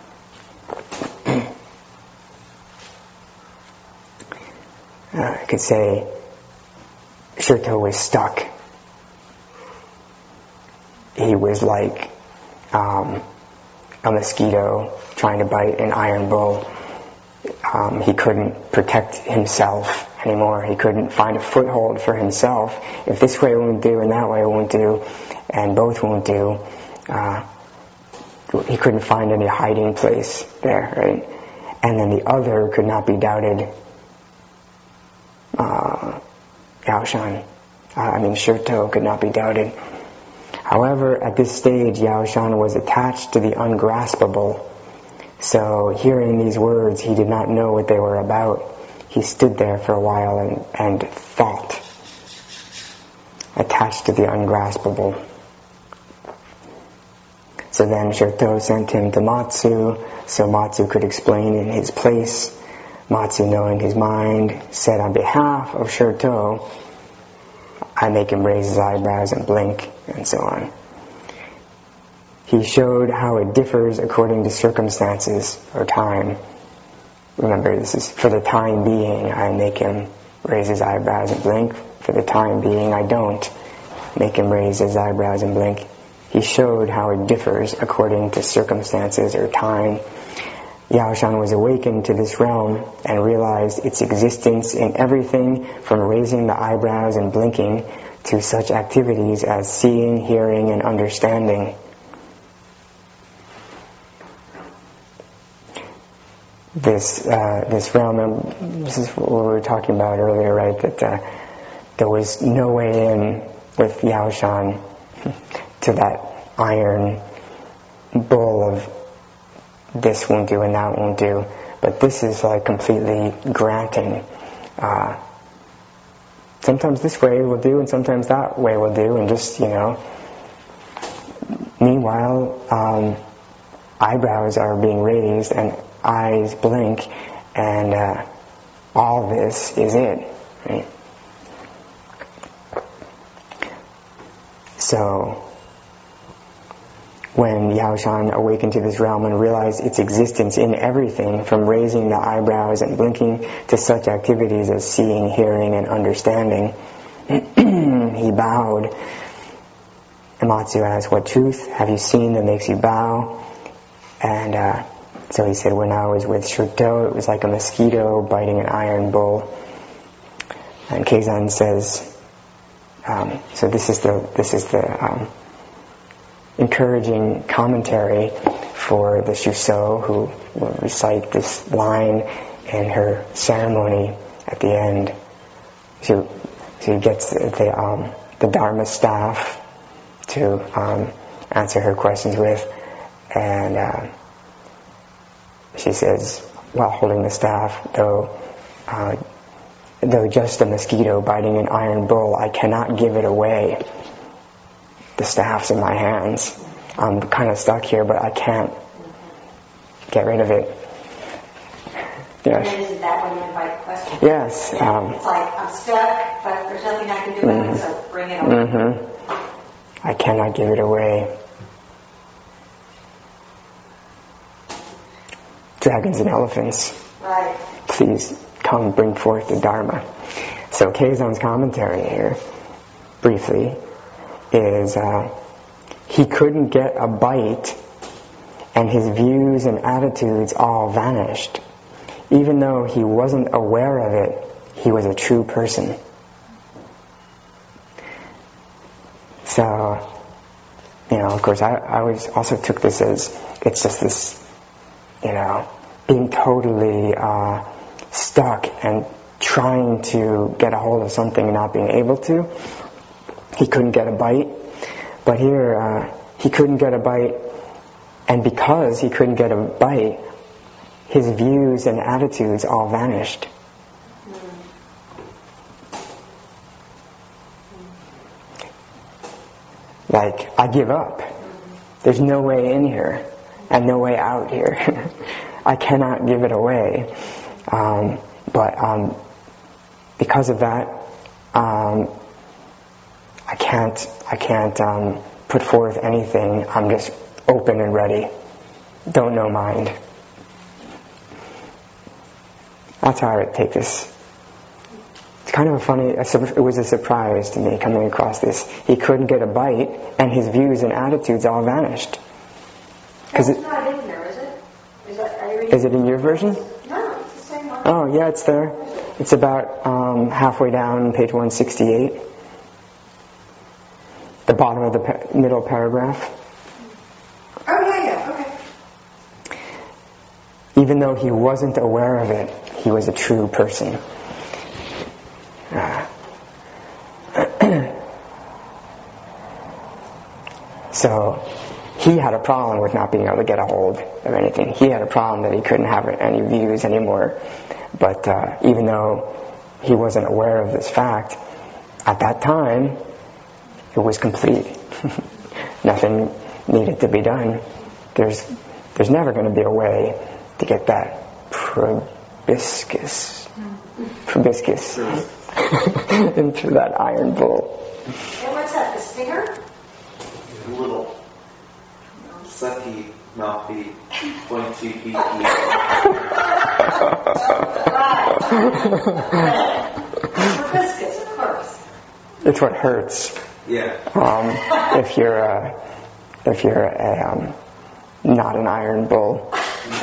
Speaker 1: uh, I could say Shirto was stuck. He was like um, a mosquito trying to bite an iron bull. Um, he couldn't protect himself anymore. He couldn't find a foothold for himself. If this way won't do and that way won't do, and both won't do, uh, he couldn't find any hiding place there, right? And then the other could not be doubted. Uh, Yaoshan, uh, I mean Shirto could not be doubted. However, at this stage, Yaoshan was attached to the ungraspable. So, hearing these words, he did not know what they were about. He stood there for a while and, and thought. attached to the ungraspable. So then Shoto sent him to Matsu, so Matsu could explain in his place. Matsu, knowing his mind, said on behalf of Shoto, I make him raise his eyebrows and blink, and so on. He showed how it differs according to circumstances or time. Remember, this is for the time being, I make him raise his eyebrows and blink. For the time being, I don't make him raise his eyebrows and blink. He showed how it differs according to circumstances or time. Yao Shan was awakened to this realm and realized its existence in everything from raising the eyebrows and blinking to such activities as seeing, hearing, and understanding. This uh, this realm, and this is what we were talking about earlier, right? That uh, there was no way in with Yao Shan to that iron bowl of this won't do and that won't do, but this is like completely granting. Uh, sometimes this way will do and sometimes that way will do, and just, you know, meanwhile um, eyebrows are being raised and eyes blink, and uh, all this is it, right? So when Yao Shan awakened to this realm and realized its existence in everything, from raising the eyebrows and blinking to such activities as seeing, hearing, and understanding, he bowed. And Matsu asked, what truth have you seen that makes you bow? And uh, so he said, when I was with Shoto, it was like a mosquito biting an iron bowl. And Keizan says, um, so this is the this is the um, encouraging commentary for the Shuso, who will recite this line in her ceremony at the end. She, she gets the the, um, the Dharma staff to um, answer her questions with, and uh, she says, while holding the staff, though uh, though just a mosquito biting an iron bowl, I cannot give it away. The staff's in my hands. I'm kind of stuck here, but I can't get rid of it. Yes.
Speaker 5: And isn't that when you invite questions?
Speaker 1: Yes.
Speaker 5: Yeah.
Speaker 1: Um,
Speaker 5: it's like, I'm stuck, but there's nothing I can do about
Speaker 1: mm-hmm.
Speaker 5: it, so bring it over.
Speaker 1: Mm-hmm. I cannot give it away. Dragons and elephants.
Speaker 5: Right.
Speaker 1: Please come bring forth the Dharma. So Keizan's commentary here, briefly, is uh, he couldn't get a bite and his views and attitudes all vanished. Even though he wasn't aware of it, he was a true person. So, you know, of course, I, I always also took this as, it's just this, you know, being totally uh, stuck and trying to get a hold of something and not being able to. He couldn't get a bite, but here uh, he couldn't get a bite, and because he couldn't get a bite, his views and attitudes all vanished. Like, I give up. There's no way in here and no way out here. I cannot give it away. Um, but um, because of that, um, I can't. I can't um, put forth anything. I'm just open and ready. Don't know mind. That's how I would take this. It's kind of a funny. It was a surprise to me coming across this. He couldn't get a bite, and his views and attitudes all vanished.
Speaker 5: That's it, not in there, is it? Is, that, are you reading
Speaker 1: is it in your version?
Speaker 5: No, it's the same one.
Speaker 1: Oh, yeah, it's there. It's about um, halfway down, page one sixty-eight. The bottom of the pa- middle paragraph.
Speaker 5: Oh, yeah, yeah, okay.
Speaker 1: Even though he wasn't aware of it, he was a true person. Uh, so he had a problem with not being able to get a hold of anything. He had a problem that he couldn't have any views anymore. But uh, even though he wasn't aware of this fact, at that time, it was complete. Nothing needed to be done. There's there's never going to be a way to get that proboscis proboscis into that iron bowl.
Speaker 5: And what's that, the stinger?
Speaker 6: Little sucky, mouthy, pointy, beaky.
Speaker 5: Proboscis, of course.
Speaker 1: It's what hurts.
Speaker 6: Yeah.
Speaker 1: Um, if you're a, if you're a um, not an iron bull.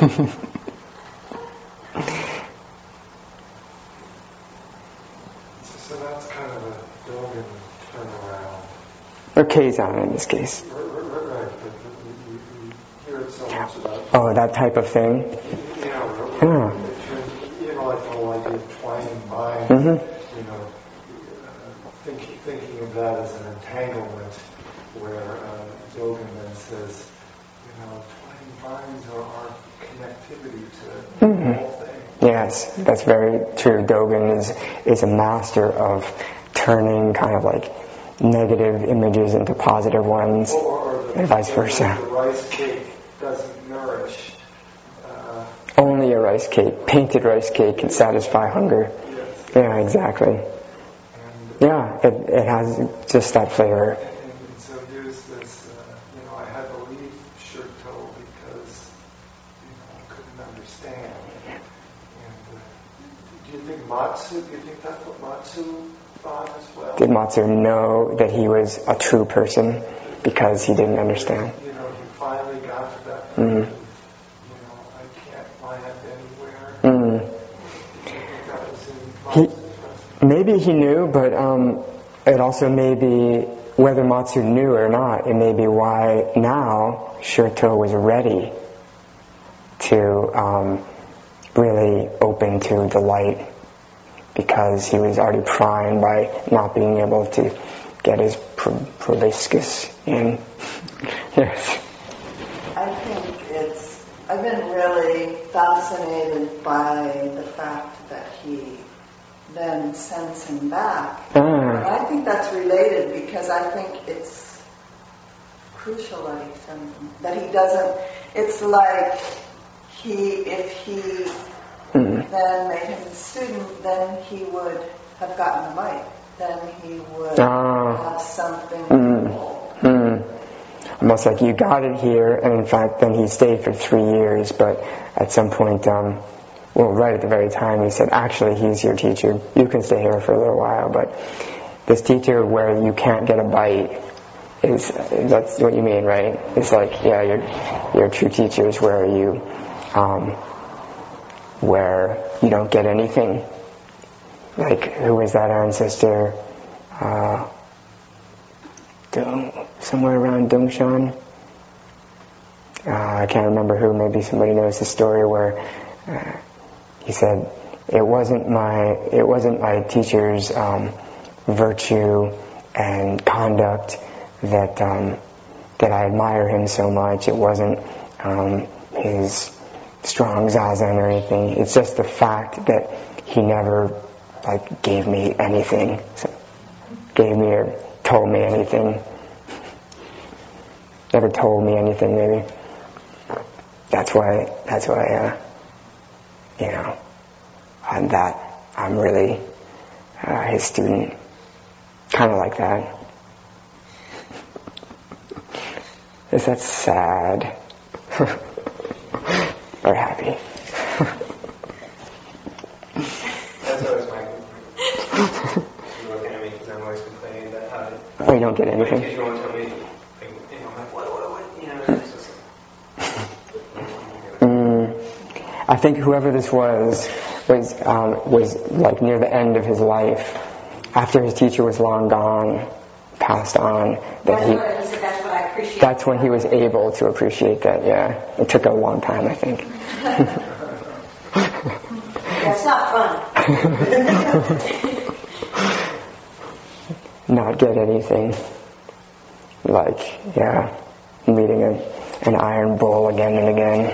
Speaker 7: So that's kind of a Dogen turnaround.
Speaker 1: Or Kazan in this case.
Speaker 7: Right, right, right. But you, you, you hear it so much about,
Speaker 1: Oh, that type of thing.
Speaker 7: you know,
Speaker 1: Hmm.
Speaker 7: it turns, you know, like the whole idea of twining mind,
Speaker 1: Mm-hmm.
Speaker 7: you know, uh, thinking, thinking of that as an entanglement, where uh, Dogen then says, you know, twining minds are our connectivity to
Speaker 1: Mhm.
Speaker 7: the whole thing.
Speaker 1: Yes, that's very true. Dogen is is a master of turning kind of like negative images into positive ones,
Speaker 7: Or, or the,
Speaker 1: and vice
Speaker 7: the-
Speaker 1: versa.
Speaker 7: The rice cake doesn't nourish. Uh,
Speaker 1: Only a rice cake, painted rice cake, can satisfy hunger.
Speaker 7: yes.
Speaker 1: Yeah, exactly.
Speaker 7: And,
Speaker 1: Yeah, it it has just that flavor.
Speaker 7: and, and so here's this, uh, you know, I had to leave Shirto because, you know, I couldn't understand. And uh, do you think Matsu, do you think that's what Matsu thought as well?
Speaker 1: Did Matsu know that he was a true person because he didn't understand?
Speaker 7: You know, he finally got to that point
Speaker 1: Mhm.
Speaker 7: of, you know, I can't land anywhere.
Speaker 1: Mm.
Speaker 7: Do you think that was in
Speaker 1: He-
Speaker 7: Matsu's
Speaker 1: Maybe he knew, but um, it also may be, whether Matsu knew or not, it may be why now Shirto was ready to um, really open to the light, because he was already primed by not being able to get his pro- proboscis in. Yes.
Speaker 8: I think it's, I've been really fascinated by the fact that he then sends him back. And
Speaker 1: Ah,
Speaker 8: I think that's related because I think it's crucial that he sends him, that he doesn't, it's like he, if he
Speaker 1: mm,
Speaker 8: then made him a student, then he would have gotten the mic. Then he would
Speaker 1: Ah.
Speaker 8: have something
Speaker 1: Mm.
Speaker 8: to hold.
Speaker 1: mm. Almost like you got it here, and in fact then he stayed for three years, but at some point, um, well, right at the very time, he said, actually, he's your teacher. You can stay here for a little while, but this teacher where you can't get a bite is, that's what you mean, right? It's like, yeah, your your true teacher is where you, um, where you don't get anything. Like, who was that ancestor? Uh, Dong, somewhere around Dongshan. Uh, I can't remember who. Maybe somebody knows the story where uh, he said, "It wasn't my it wasn't my teacher's um, virtue and conduct that um, that I admire him so much. It wasn't um, his strong zazen or anything. It's just the fact that he never like gave me anything, so, gave me or told me anything. Never told me anything, maybe. That's why. That's why. Uh, you know, on that, I'm really uh, his student. Kind of like that. Is that sad? Or happy?
Speaker 3: That's always my complaint. You're looking at me because I'm always complaining about how
Speaker 1: Oh, you don't get
Speaker 3: my
Speaker 1: anything?
Speaker 3: kids won't tell me, like, you know, like, what, what, what, you know, it's just
Speaker 1: Mm, I think whoever this was was um, was like near the end of his life, after his teacher was long gone, passed on. That
Speaker 5: That's
Speaker 1: he.
Speaker 5: what I said, that's what I appreciate.
Speaker 1: That's when he was able to appreciate that. Yeah, it took a long time, I think.
Speaker 5: That's not fun.
Speaker 1: Not get anything. Like, yeah, meeting a, an iron bull again and again.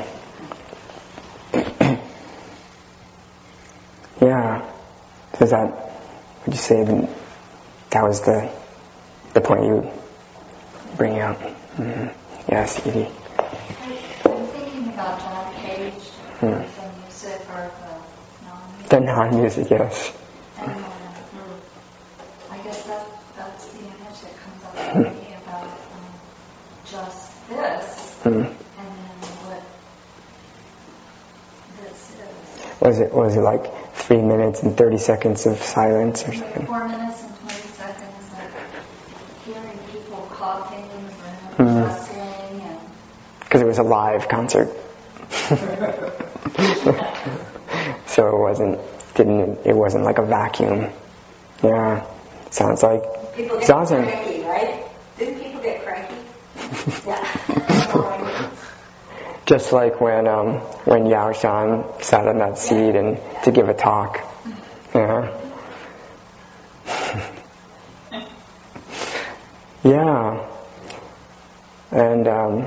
Speaker 1: Yeah. So is that, would you say that, that was the the point you bring out. Mm-hmm. Yes, Edie.
Speaker 9: I'm thinking about John Cage,
Speaker 1: Hmm.
Speaker 9: the music or the non-music.
Speaker 1: The non-music, yes.
Speaker 9: And uh, I guess that that's the image that comes up for me about um, just this,
Speaker 1: Hmm.
Speaker 9: and then what this is.
Speaker 1: Was it was it like three minutes and thirty seconds of silence or something?
Speaker 9: Four minutes and twenty seconds, like hearing people coughing in the room,
Speaker 1: Mhm.
Speaker 9: rustling, and
Speaker 1: Because it was a live concert. So it wasn't didn't it wasn't like a vacuum. Yeah. Sounds like
Speaker 5: People get
Speaker 1: Zazen.
Speaker 5: cranky, right? Didn't people get cranky? Yeah.
Speaker 1: Just like when um, when Yao Shan sat on that seat and to give a talk. Yeah. Yeah. And um,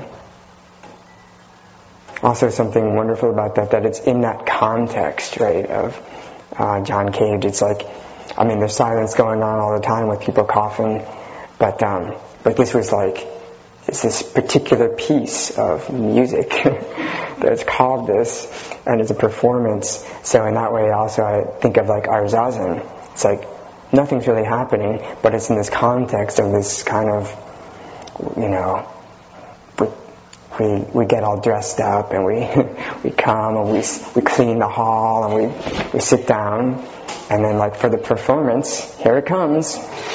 Speaker 1: also something wonderful about that, that it's in that context, right, of uh, John Cage. It's like, I mean, there's silence going on all the time with people coughing, but um, but this was like, it's this particular piece of music that's called this, and it's a performance. So in that way, also I think of like our zazen. It's like nothing's really happening, but it's in this context of this kind of, you know, we we, we get all dressed up and we we come and we we clean the hall and we we sit down, and then like for the performance, here it comes.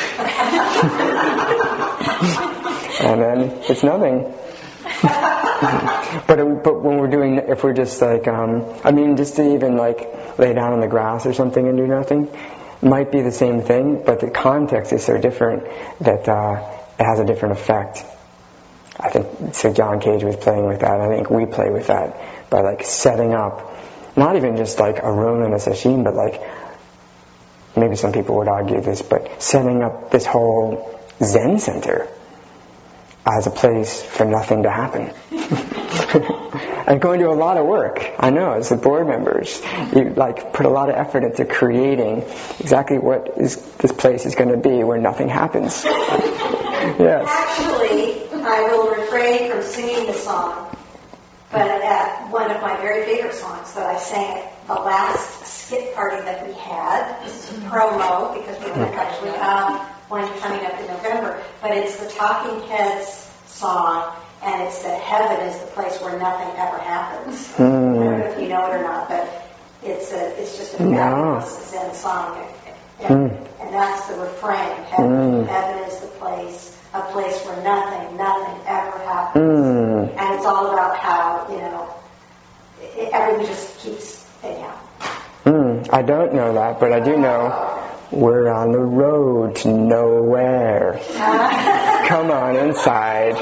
Speaker 1: And then it's nothing. but it, but when we're doing, if we're just like, um, I mean, just to even like lay down on the grass or something and do nothing, might be the same thing, but the context is so different that uh, it has a different effect. I think so. John Cage was playing with that. I think we play with that by like setting up, not even just like a room and a sesshin, but like maybe some people would argue this, but setting up this whole Zen center as a place for nothing to happen. And going to a lot of work. I know, as the board members, you like put a lot of effort into creating exactly what is this place is going to be where nothing happens. Yes.
Speaker 5: Actually, I will refrain from singing the song, but at one of my very favorite songs that I sang at the last skit party that we had, this is a promo because we don't actually have one coming up in November, but it's the Talking Heads song, and it's that heaven is the place where nothing ever happens. Mm. I don't know if you know it or not, but it's a, it's just a fabulous Zen song, and, mm. and that's the refrain. Heaven, mm. heaven is the place, a place where nothing, nothing ever happens, mm. and it's all about how, you know, it, everything just keeps anyhow.
Speaker 1: Mm. I don't know that, but I do know. We're on the road to nowhere. Come on inside.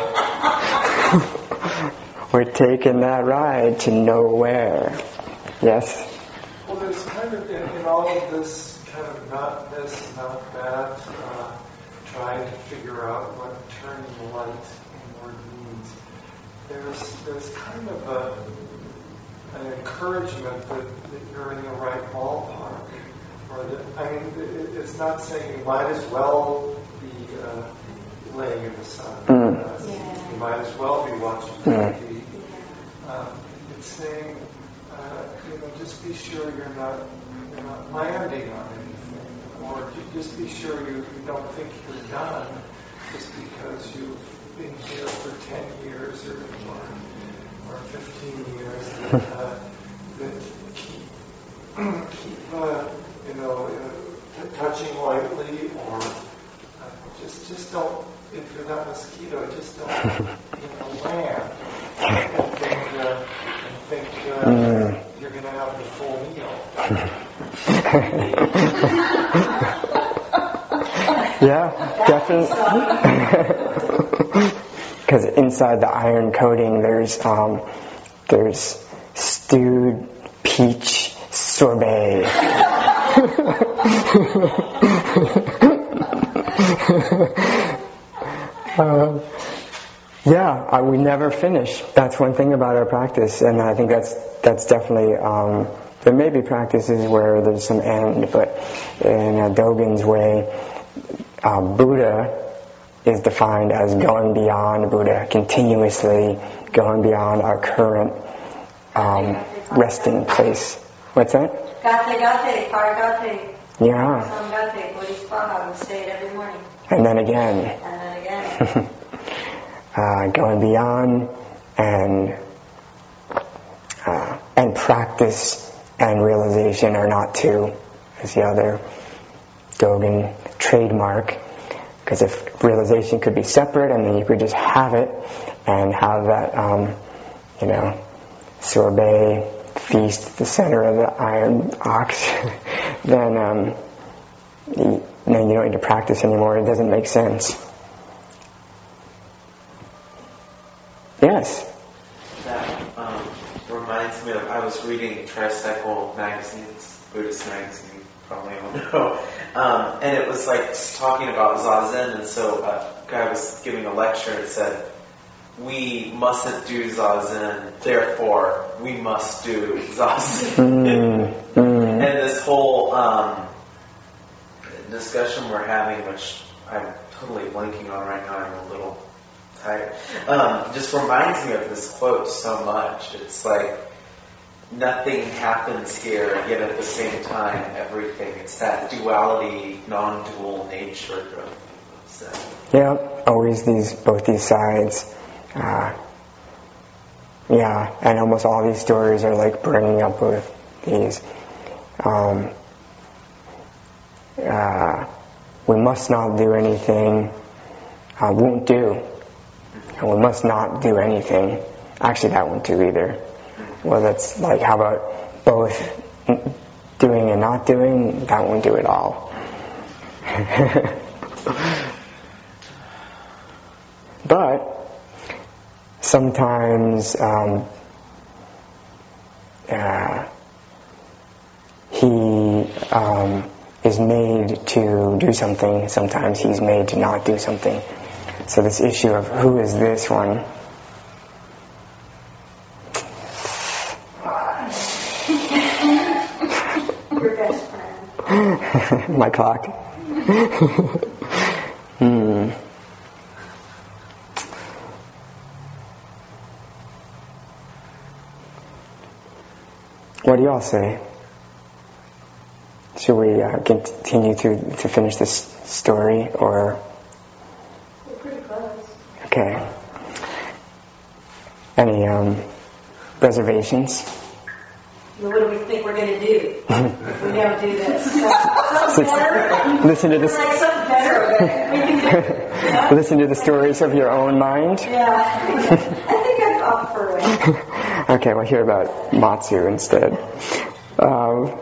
Speaker 1: We're taking that ride to nowhere. Yes?
Speaker 7: Well, there's kind of, in, in all of this kind of not this, not that, uh, trying to figure out what turning the light inward means, there's, there's kind of a, an encouragement that, that you're in the right ballpark. Or that, I mean, it, it's not saying you might as well be uh, laying in the sun. Mm. Uh, yeah. You might as well be watching T V. Mm. Um, it's saying, uh, you know, just be sure you're not you're not landing on anything, or just be sure you, you don't think you're done just because you've been here for ten years or or, or fifteen years. That, uh, that keep keep. Uh, you know, uh, touching lightly, or uh, just just don't, if you're that mosquito, just don't, you know, land and think, uh, and think uh, mm. you're going to have the full meal.
Speaker 1: Yeah, definitely. Because inside the iron coating, there's um, there's stewed peach sorbet. uh, yeah, I, we never finish. That's one thing about our practice, and I think that's that's definitely. Um, there may be practices where there's some end, but in uh, Dogen's way, uh, Buddha is defined as going beyond Buddha, continuously going beyond our current um, resting place. What's that?
Speaker 5: Gate, gate, paragate,
Speaker 1: Yeah.
Speaker 5: samgate, bodhisvaha, we say it every morning.
Speaker 1: And then again.
Speaker 5: And then again.
Speaker 1: uh, going beyond and uh, and practice and realization are not two, as the other Dogen trademark. Because if realization could be separate and then you could just have it and have that, um, you know, sorbet feast at the center of the iron ox, then um, you, then you don't need to practice anymore. It doesn't make sense. Yes?
Speaker 6: That um, reminds me of, I was reading Tricycle magazines, Buddhist magazine, you probably all know, um, and it was like talking about Zazen, and so a guy was giving a lecture and said, we mustn't do Zazen, therefore we must do Zazen.
Speaker 1: Mm, mm.
Speaker 6: And this whole um, discussion we're having, which I'm totally blanking on right now, I'm a little tired, um, just reminds me of this quote so much. It's like, nothing happens here, yet at the same time, everything. It's that duality, non-dual nature of Zen.
Speaker 1: Yeah, always these, both these sides. Uh, yeah, and almost all these stories are like bringing up with these. Um, uh, we must not do anything, uh, won't do. And we must not do anything. Actually, that won't do either. Well, that's like, how about both doing and not doing? That won't do at all. But sometimes um, uh, he um, is made to do something. Sometimes he's made to not do something. So this issue of who is this one?
Speaker 5: Your best friend.
Speaker 1: My clock. hmm. What do y'all say? Should we uh, continue to to finish this story, or?
Speaker 5: We're pretty close.
Speaker 1: Okay. Any um, reservations?
Speaker 5: What do we think we're going to do? We don't do this. Something better?
Speaker 1: Listen to this.
Speaker 5: Like something better. We can do it. Yeah?
Speaker 1: Listen to the stories of your own mind.
Speaker 5: Yeah. I think I'd opt for it.
Speaker 1: Okay, we'll hear about Matsu instead. Um,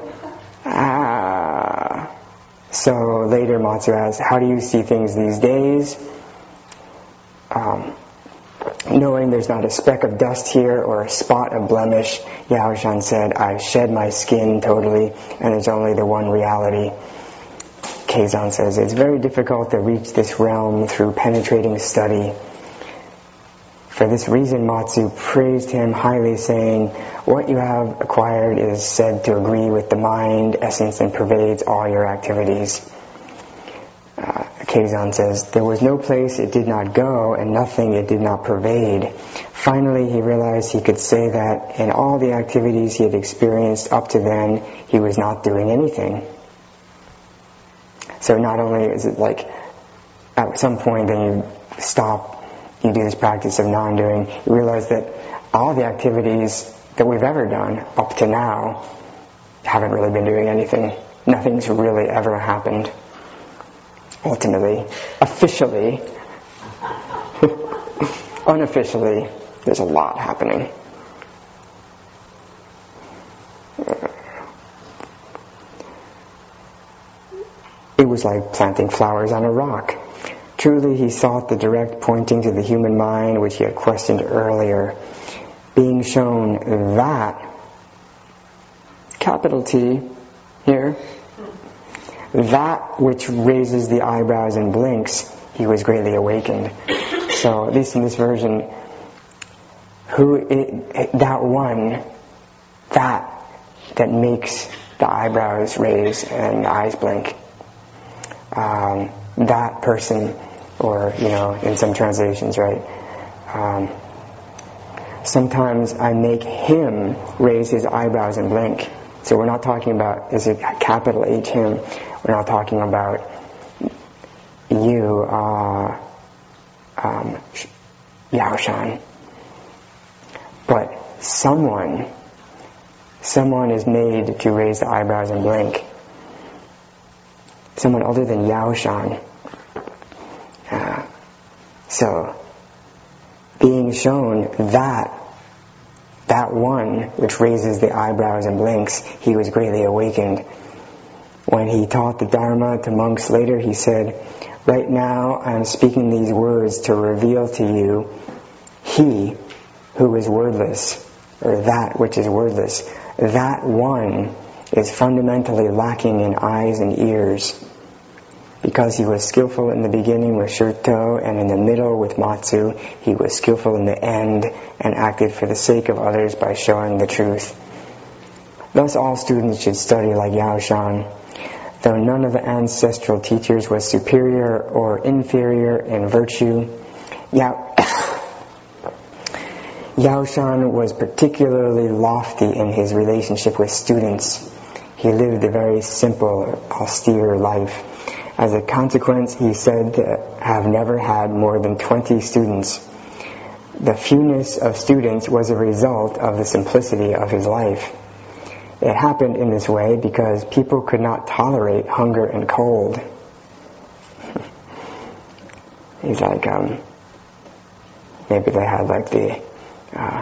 Speaker 1: ah, so later Matsu asks, how do you see things these days? Um, knowing there's not a speck of dust here or a spot of blemish, Yaoshan said, I shed my skin totally and there's only the one reality. Keizan says, it's very difficult to reach this realm through penetrating study. For this reason, Matsu praised him highly, saying, what you have acquired is said to agree with the mind, essence, and pervades all your activities. Uh, Keizan says, there was no place it did not go and nothing it did not pervade. Finally, he realized he could say that in all the activities he had experienced up to then, he was not doing anything. So not only is it like, at some point then you stop, you do this practice of non-doing, you realize that all the activities that we've ever done up to now haven't really been doing anything. Nothing's really ever happened. Ultimately, officially, unofficially, there's a lot happening. It was like planting flowers on a rock. Truly, he sought the direct pointing to the human mind, which he had questioned earlier. Being shown that, capital T here, that which raises the eyebrows and blinks, he was greatly awakened. So, at least in this version, who it, that one, that that makes the eyebrows raise and the eyes blink, um, that person or, you know, in some translations, right? Um, sometimes I make him raise his eyebrows and blink. So we're not talking about, is it capital H him? We're not talking about you, uh, um, Yaoshan. But someone, someone is made to raise the eyebrows and blink. Someone other than Yaoshan. Uh, so, being shown that, that one which raises the eyebrows and blinks, he was greatly awakened. When he taught the Dharma to monks later, he said, "Right now I am speaking these words to reveal to you he who is wordless, or that which is wordless. That one is fundamentally lacking in eyes and ears. Because he was skillful in the beginning with Shurto and in the middle with Matsu, he was skillful in the end and acted for the sake of others by showing the truth. Thus all students should study like Yaoshan. Though none of the ancestral teachers was superior or inferior in virtue, Yao Yaoshan was particularly lofty in his relationship with students. He lived a very simple, austere life. As a consequence, he said to have never had more than twenty students. The fewness of students was a result of the simplicity of his life. It happened in this way because people could not tolerate hunger and cold." He's like, um, maybe they had like the, uh,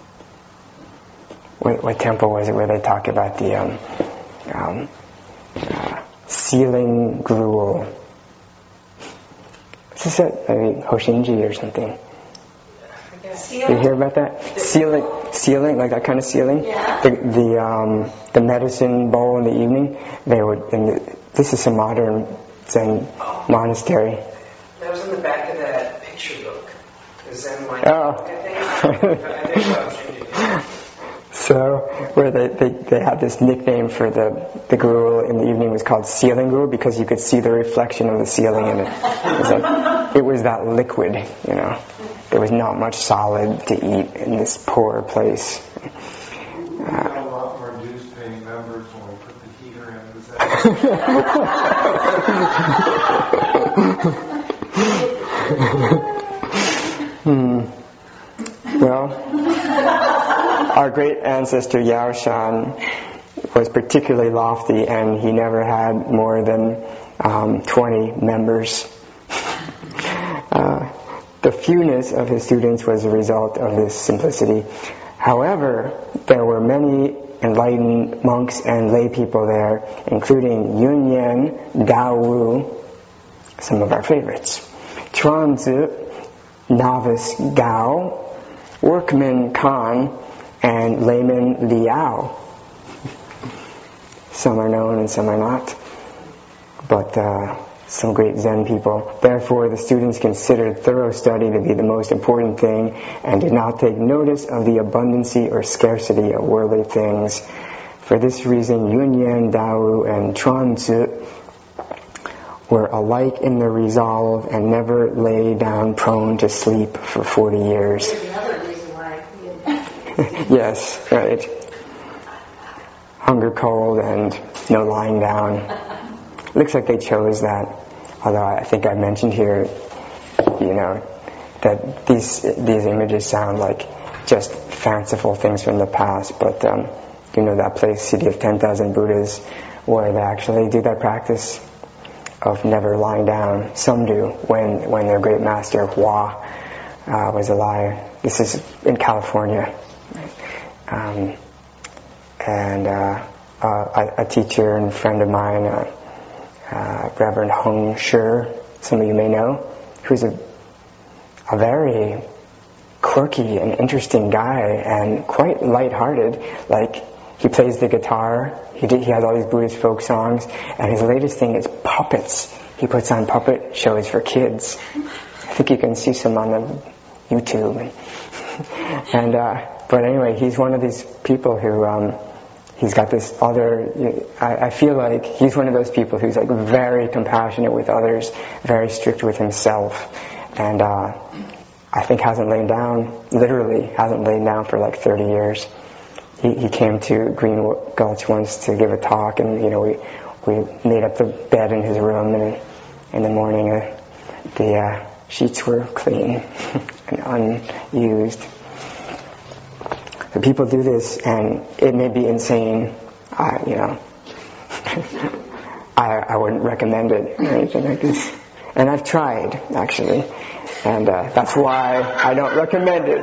Speaker 1: what, what temple was it where they talk about the um, um, uh, ceiling gruel? What's this at? I mean, Hoshinji or something. Did you hear about that? Ceiling, ceiling, like that kind of ceiling.
Speaker 5: Yeah.
Speaker 1: The the, um, the medicine bowl in the evening. They would. And the, this is some modern Zen monastery.
Speaker 3: That was in the back of that picture book. The Zen Life.
Speaker 1: Oh.
Speaker 3: I think. I think about changing it.
Speaker 1: So, where they, they, they had this nickname for the, the gruel in the evening was called ceiling gruel because you could see the reflection of the ceiling in it. It was, like, it was that liquid, you know. There was not much solid to eat in this poor place.
Speaker 7: We got a lot more dues paying members when we put the heater in. Was that?
Speaker 1: hmm. Well, our great ancestor Yaoshan was particularly lofty, and he never had more than um, twenty members. uh, The fewness of his students was a result of this simplicity. However, there were many enlightened monks and lay people there, including Yun Yan, Dao Wu, some of our favorites, Chuanzi, Novice Gao, Workman Khan, and Layman Liao. Some are known and some are not. But uh, some great Zen people. Therefore, the students considered thorough study to be the most important thing and did not take notice of the abundancy or scarcity of worldly things. For this reason, Yun Yan, Dao, and Chuanzi were alike in their resolve and never lay down prone to sleep for forty years.
Speaker 5: There's another reason why.
Speaker 1: Yes, right. Hunger, cold, and no lying down. Looks like they chose that, although I think I mentioned here, you know, that these these images sound like just fanciful things from the past, but um, you know that place, City of ten thousand Buddhas, where they actually do that practice of never lying down. Some do, when, when their great master, Hua, uh, was alive. This is in California. Um, and uh, uh, a, a teacher and friend of mine, uh, Uh, Reverend Heng Shi, some of you may know, who's a, a very quirky and interesting guy and quite lighthearted. Like, he plays the guitar, he, did, he has all these Buddhist folk songs, and his latest thing is puppets. He puts on puppet shows for kids. I think you can see some on the YouTube. and uh, But anyway, he's one of these people who um, he's got this other, I, I feel like he's one of those people who's like very compassionate with others, very strict with himself, and uh, I think hasn't laid down, literally hasn't laid down for like thirty years. He, he came to Green Gulch once to give a talk, and you know we we made up the bed in his room, and in the morning uh, the uh, sheets were clean and unused. So people do this, and it may be insane. I, you know, I I wouldn't recommend it or anything like this. And I've tried actually, and uh, that's why I don't recommend it.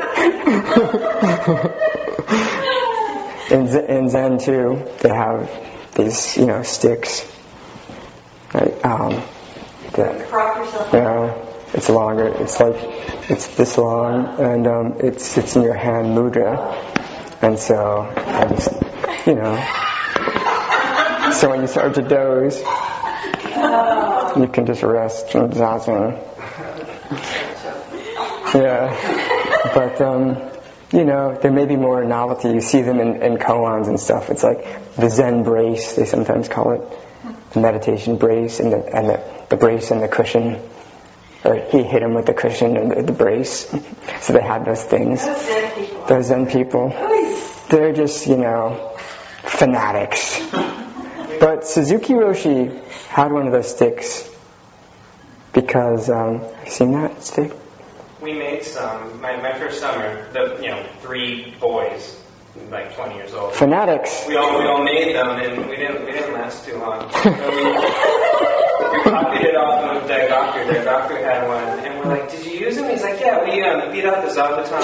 Speaker 1: in, Z- in Zen too, they have these, you know, sticks. Right? Um, that,
Speaker 5: Prop yourself.
Speaker 1: you know, it's longer. It's like it's this long, and um, it sits in your hand mudra. And so, I just, you know, so when you start to doze, you can just rest from zazen. Yeah, but um, you know, there may be more novelty. You see them in, in koans and stuff. It's like the Zen brace, they sometimes call it, the meditation brace, and the and the, the brace and the cushion. Or he hit him with the cushion and the, the brace. So they had those things.
Speaker 5: Those Zen people.
Speaker 1: Those Zen people. They're just, you know, fanatics. But Suzuki Roshi had one of those sticks because, um, have you seen that stick?
Speaker 3: We made some. My, my first summer, the you know three boys, like twenty years old.
Speaker 1: Fanatics.
Speaker 3: We all we all made them, and we didn't we didn't last too long. So we, we copied it off of Daigaku. Daigaku had one, and we're like, "Did you use them?" He's like, "Yeah, we um, beat out the zabuton."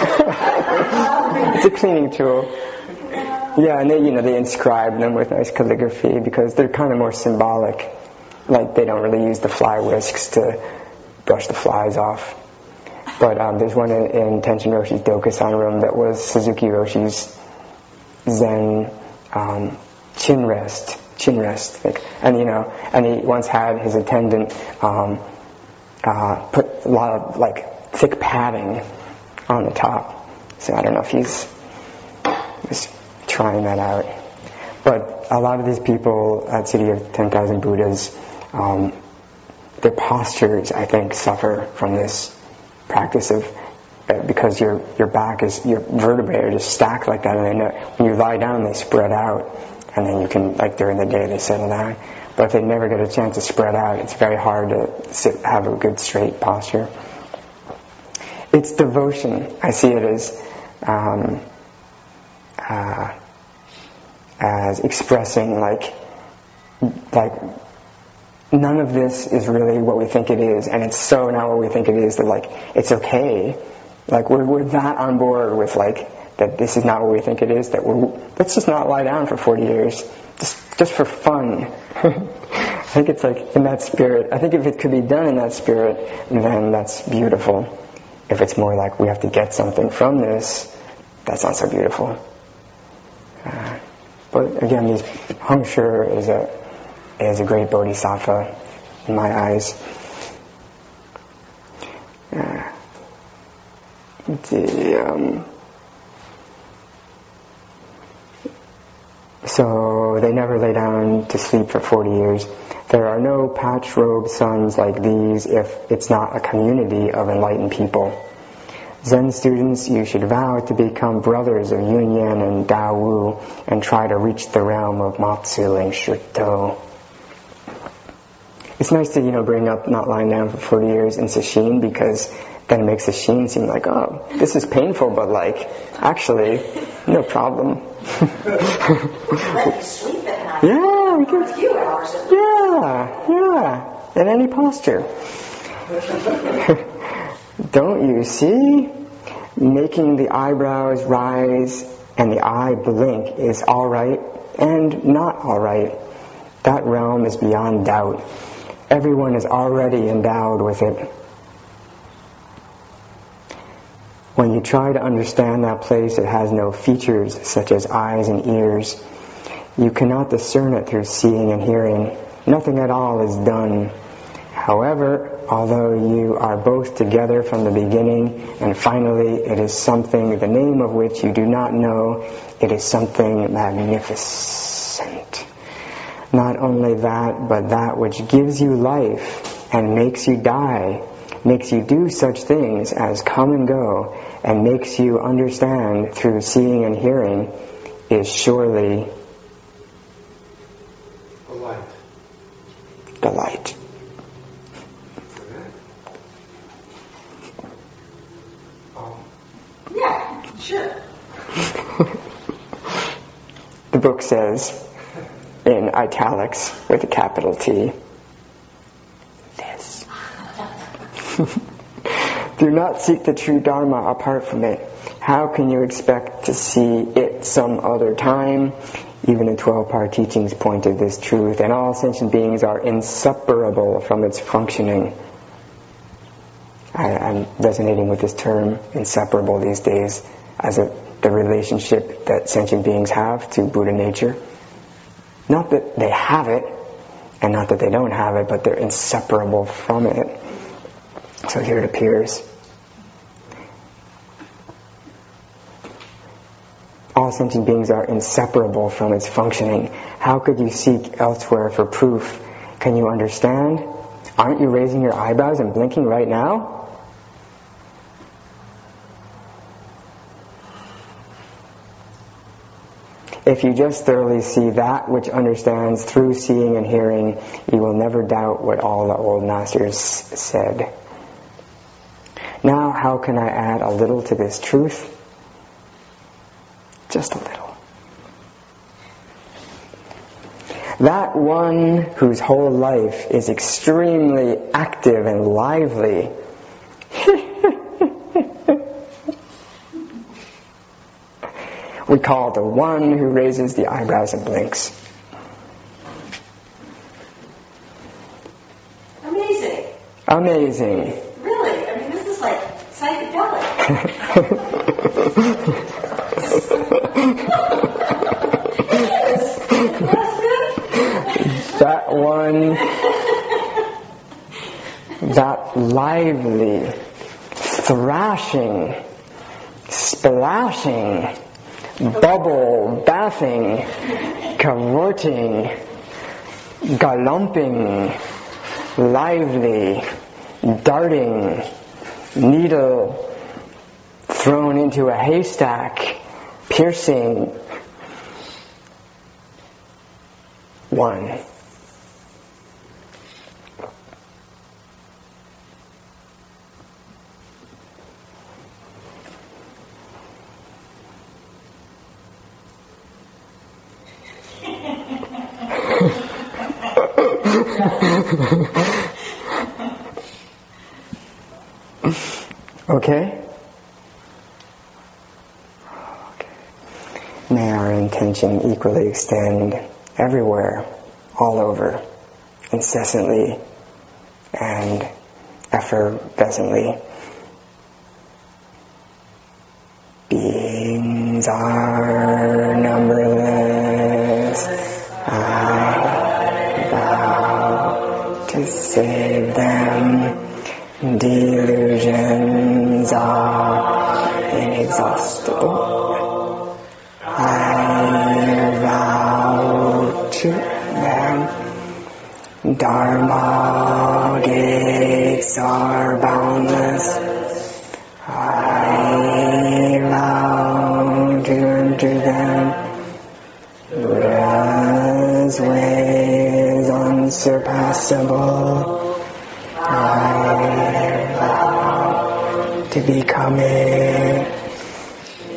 Speaker 1: It's a cleaning tool. Yeah, and they you know they inscribe them with nice calligraphy because they're kind of more symbolic. Like they don't really use the fly whisks to brush the flies off. But um, there's one in, in Tenshin Roshi's Dokusan room that was Suzuki Roshi's Zen um, chin rest, chin rest. Like, and you know, and he once had his attendant um, uh, put a lot of like thick padding on the top. So I don't know if he's just trying that out. But a lot of these people at City of ten thousand Buddhas, um, their postures, I think, suffer from this practice of uh, because your your back is your vertebrae are just stacked like that, and then uh, when you lie down they spread out, and then you can like during the day they settle down. But if they never get a chance to spread out, it's very hard to sit, have a good straight posture. It's devotion. I see it as um, uh, as expressing like like. None of this is really what we think it is, and it's so not what we think it is that like it's okay. Like we're we're that on board with like that this is not what we think it is. That we're let's just not lie down for forty years, just just for fun. I think it's like in that spirit. I think if it could be done in that spirit, then that's beautiful. If it's more like we have to get something from this, that's not so beautiful. Uh, but again, these Heng Sure is a is a great bodhisattva in my eyes. Uh, the, um, so they never lay down to sleep for forty years. There are no patch-robe sons like these if it's not a community of enlightened people. Zen students, you should vow to become brothers of Yun Yan and Dao Wu and try to reach the realm of Matsu and Shuto. It's nice to, you know, bring up not lying down for forty years in sesshin because then it makes sesshin seem like, oh, this is painful, but like, actually, no problem.
Speaker 5: Let you sleep at night.
Speaker 1: Yeah, we can.
Speaker 5: For a few hours at least.
Speaker 1: Yeah, yeah, in any posture. Don't you see? Making the eyebrows rise and the eye blink is all right and not all right. That realm is beyond doubt. Everyone is already endowed with it. When you try to understand that place, it has no features such as eyes and ears. You cannot discern it through seeing and hearing. Nothing at all is done. However, although you are both together from the beginning, and finally it is something the name of which you do not know, it is something magnificent. Not only that, but that which gives you life and makes you die, makes you do such things as come and go, and makes you understand through seeing and hearing, is surely
Speaker 7: The light.
Speaker 1: the light.
Speaker 7: Um,
Speaker 5: Yeah, sure.
Speaker 1: The book says, in italics with a capital T, this. Do not seek the true Dharma apart from it. How can you expect to see it some other time? Even the twelve-part teachings point to this truth, and all sentient beings are inseparable from its functioning. I, I'm resonating with this term, inseparable, these days, as a, the relationship that sentient beings have to Buddha nature. Not that they have it, and not that they don't have it, but they're inseparable from it. So here it appears. All sentient beings are inseparable from its functioning. How could you seek elsewhere for proof? Can you understand? Aren't you raising your eyebrows and blinking right now? If you just thoroughly see that which understands through seeing and hearing, you will never doubt what all the old masters said. Now, how can I add a little to this truth? Just a little. That one whose whole life is extremely active and lively we call the one who raises the eyebrows and blinks.
Speaker 5: Amazing.
Speaker 1: Amazing.
Speaker 5: Really, I mean, this is like psychedelic.
Speaker 1: That one, that lively, thrashing, splashing, bubble, bathing, cavorting, gallumping, lively, darting, needle thrown into a haystack, piercing, one. Okay? Okay. May our intention equally extend everywhere, all over, incessantly and effervescently. Beings are numberless. I vow to save them. Delusions are inexhaustible. I vow to them. Dharma gates are boundless. I vow to enter them. Buddha's way is unsurpassable. I vow to become it.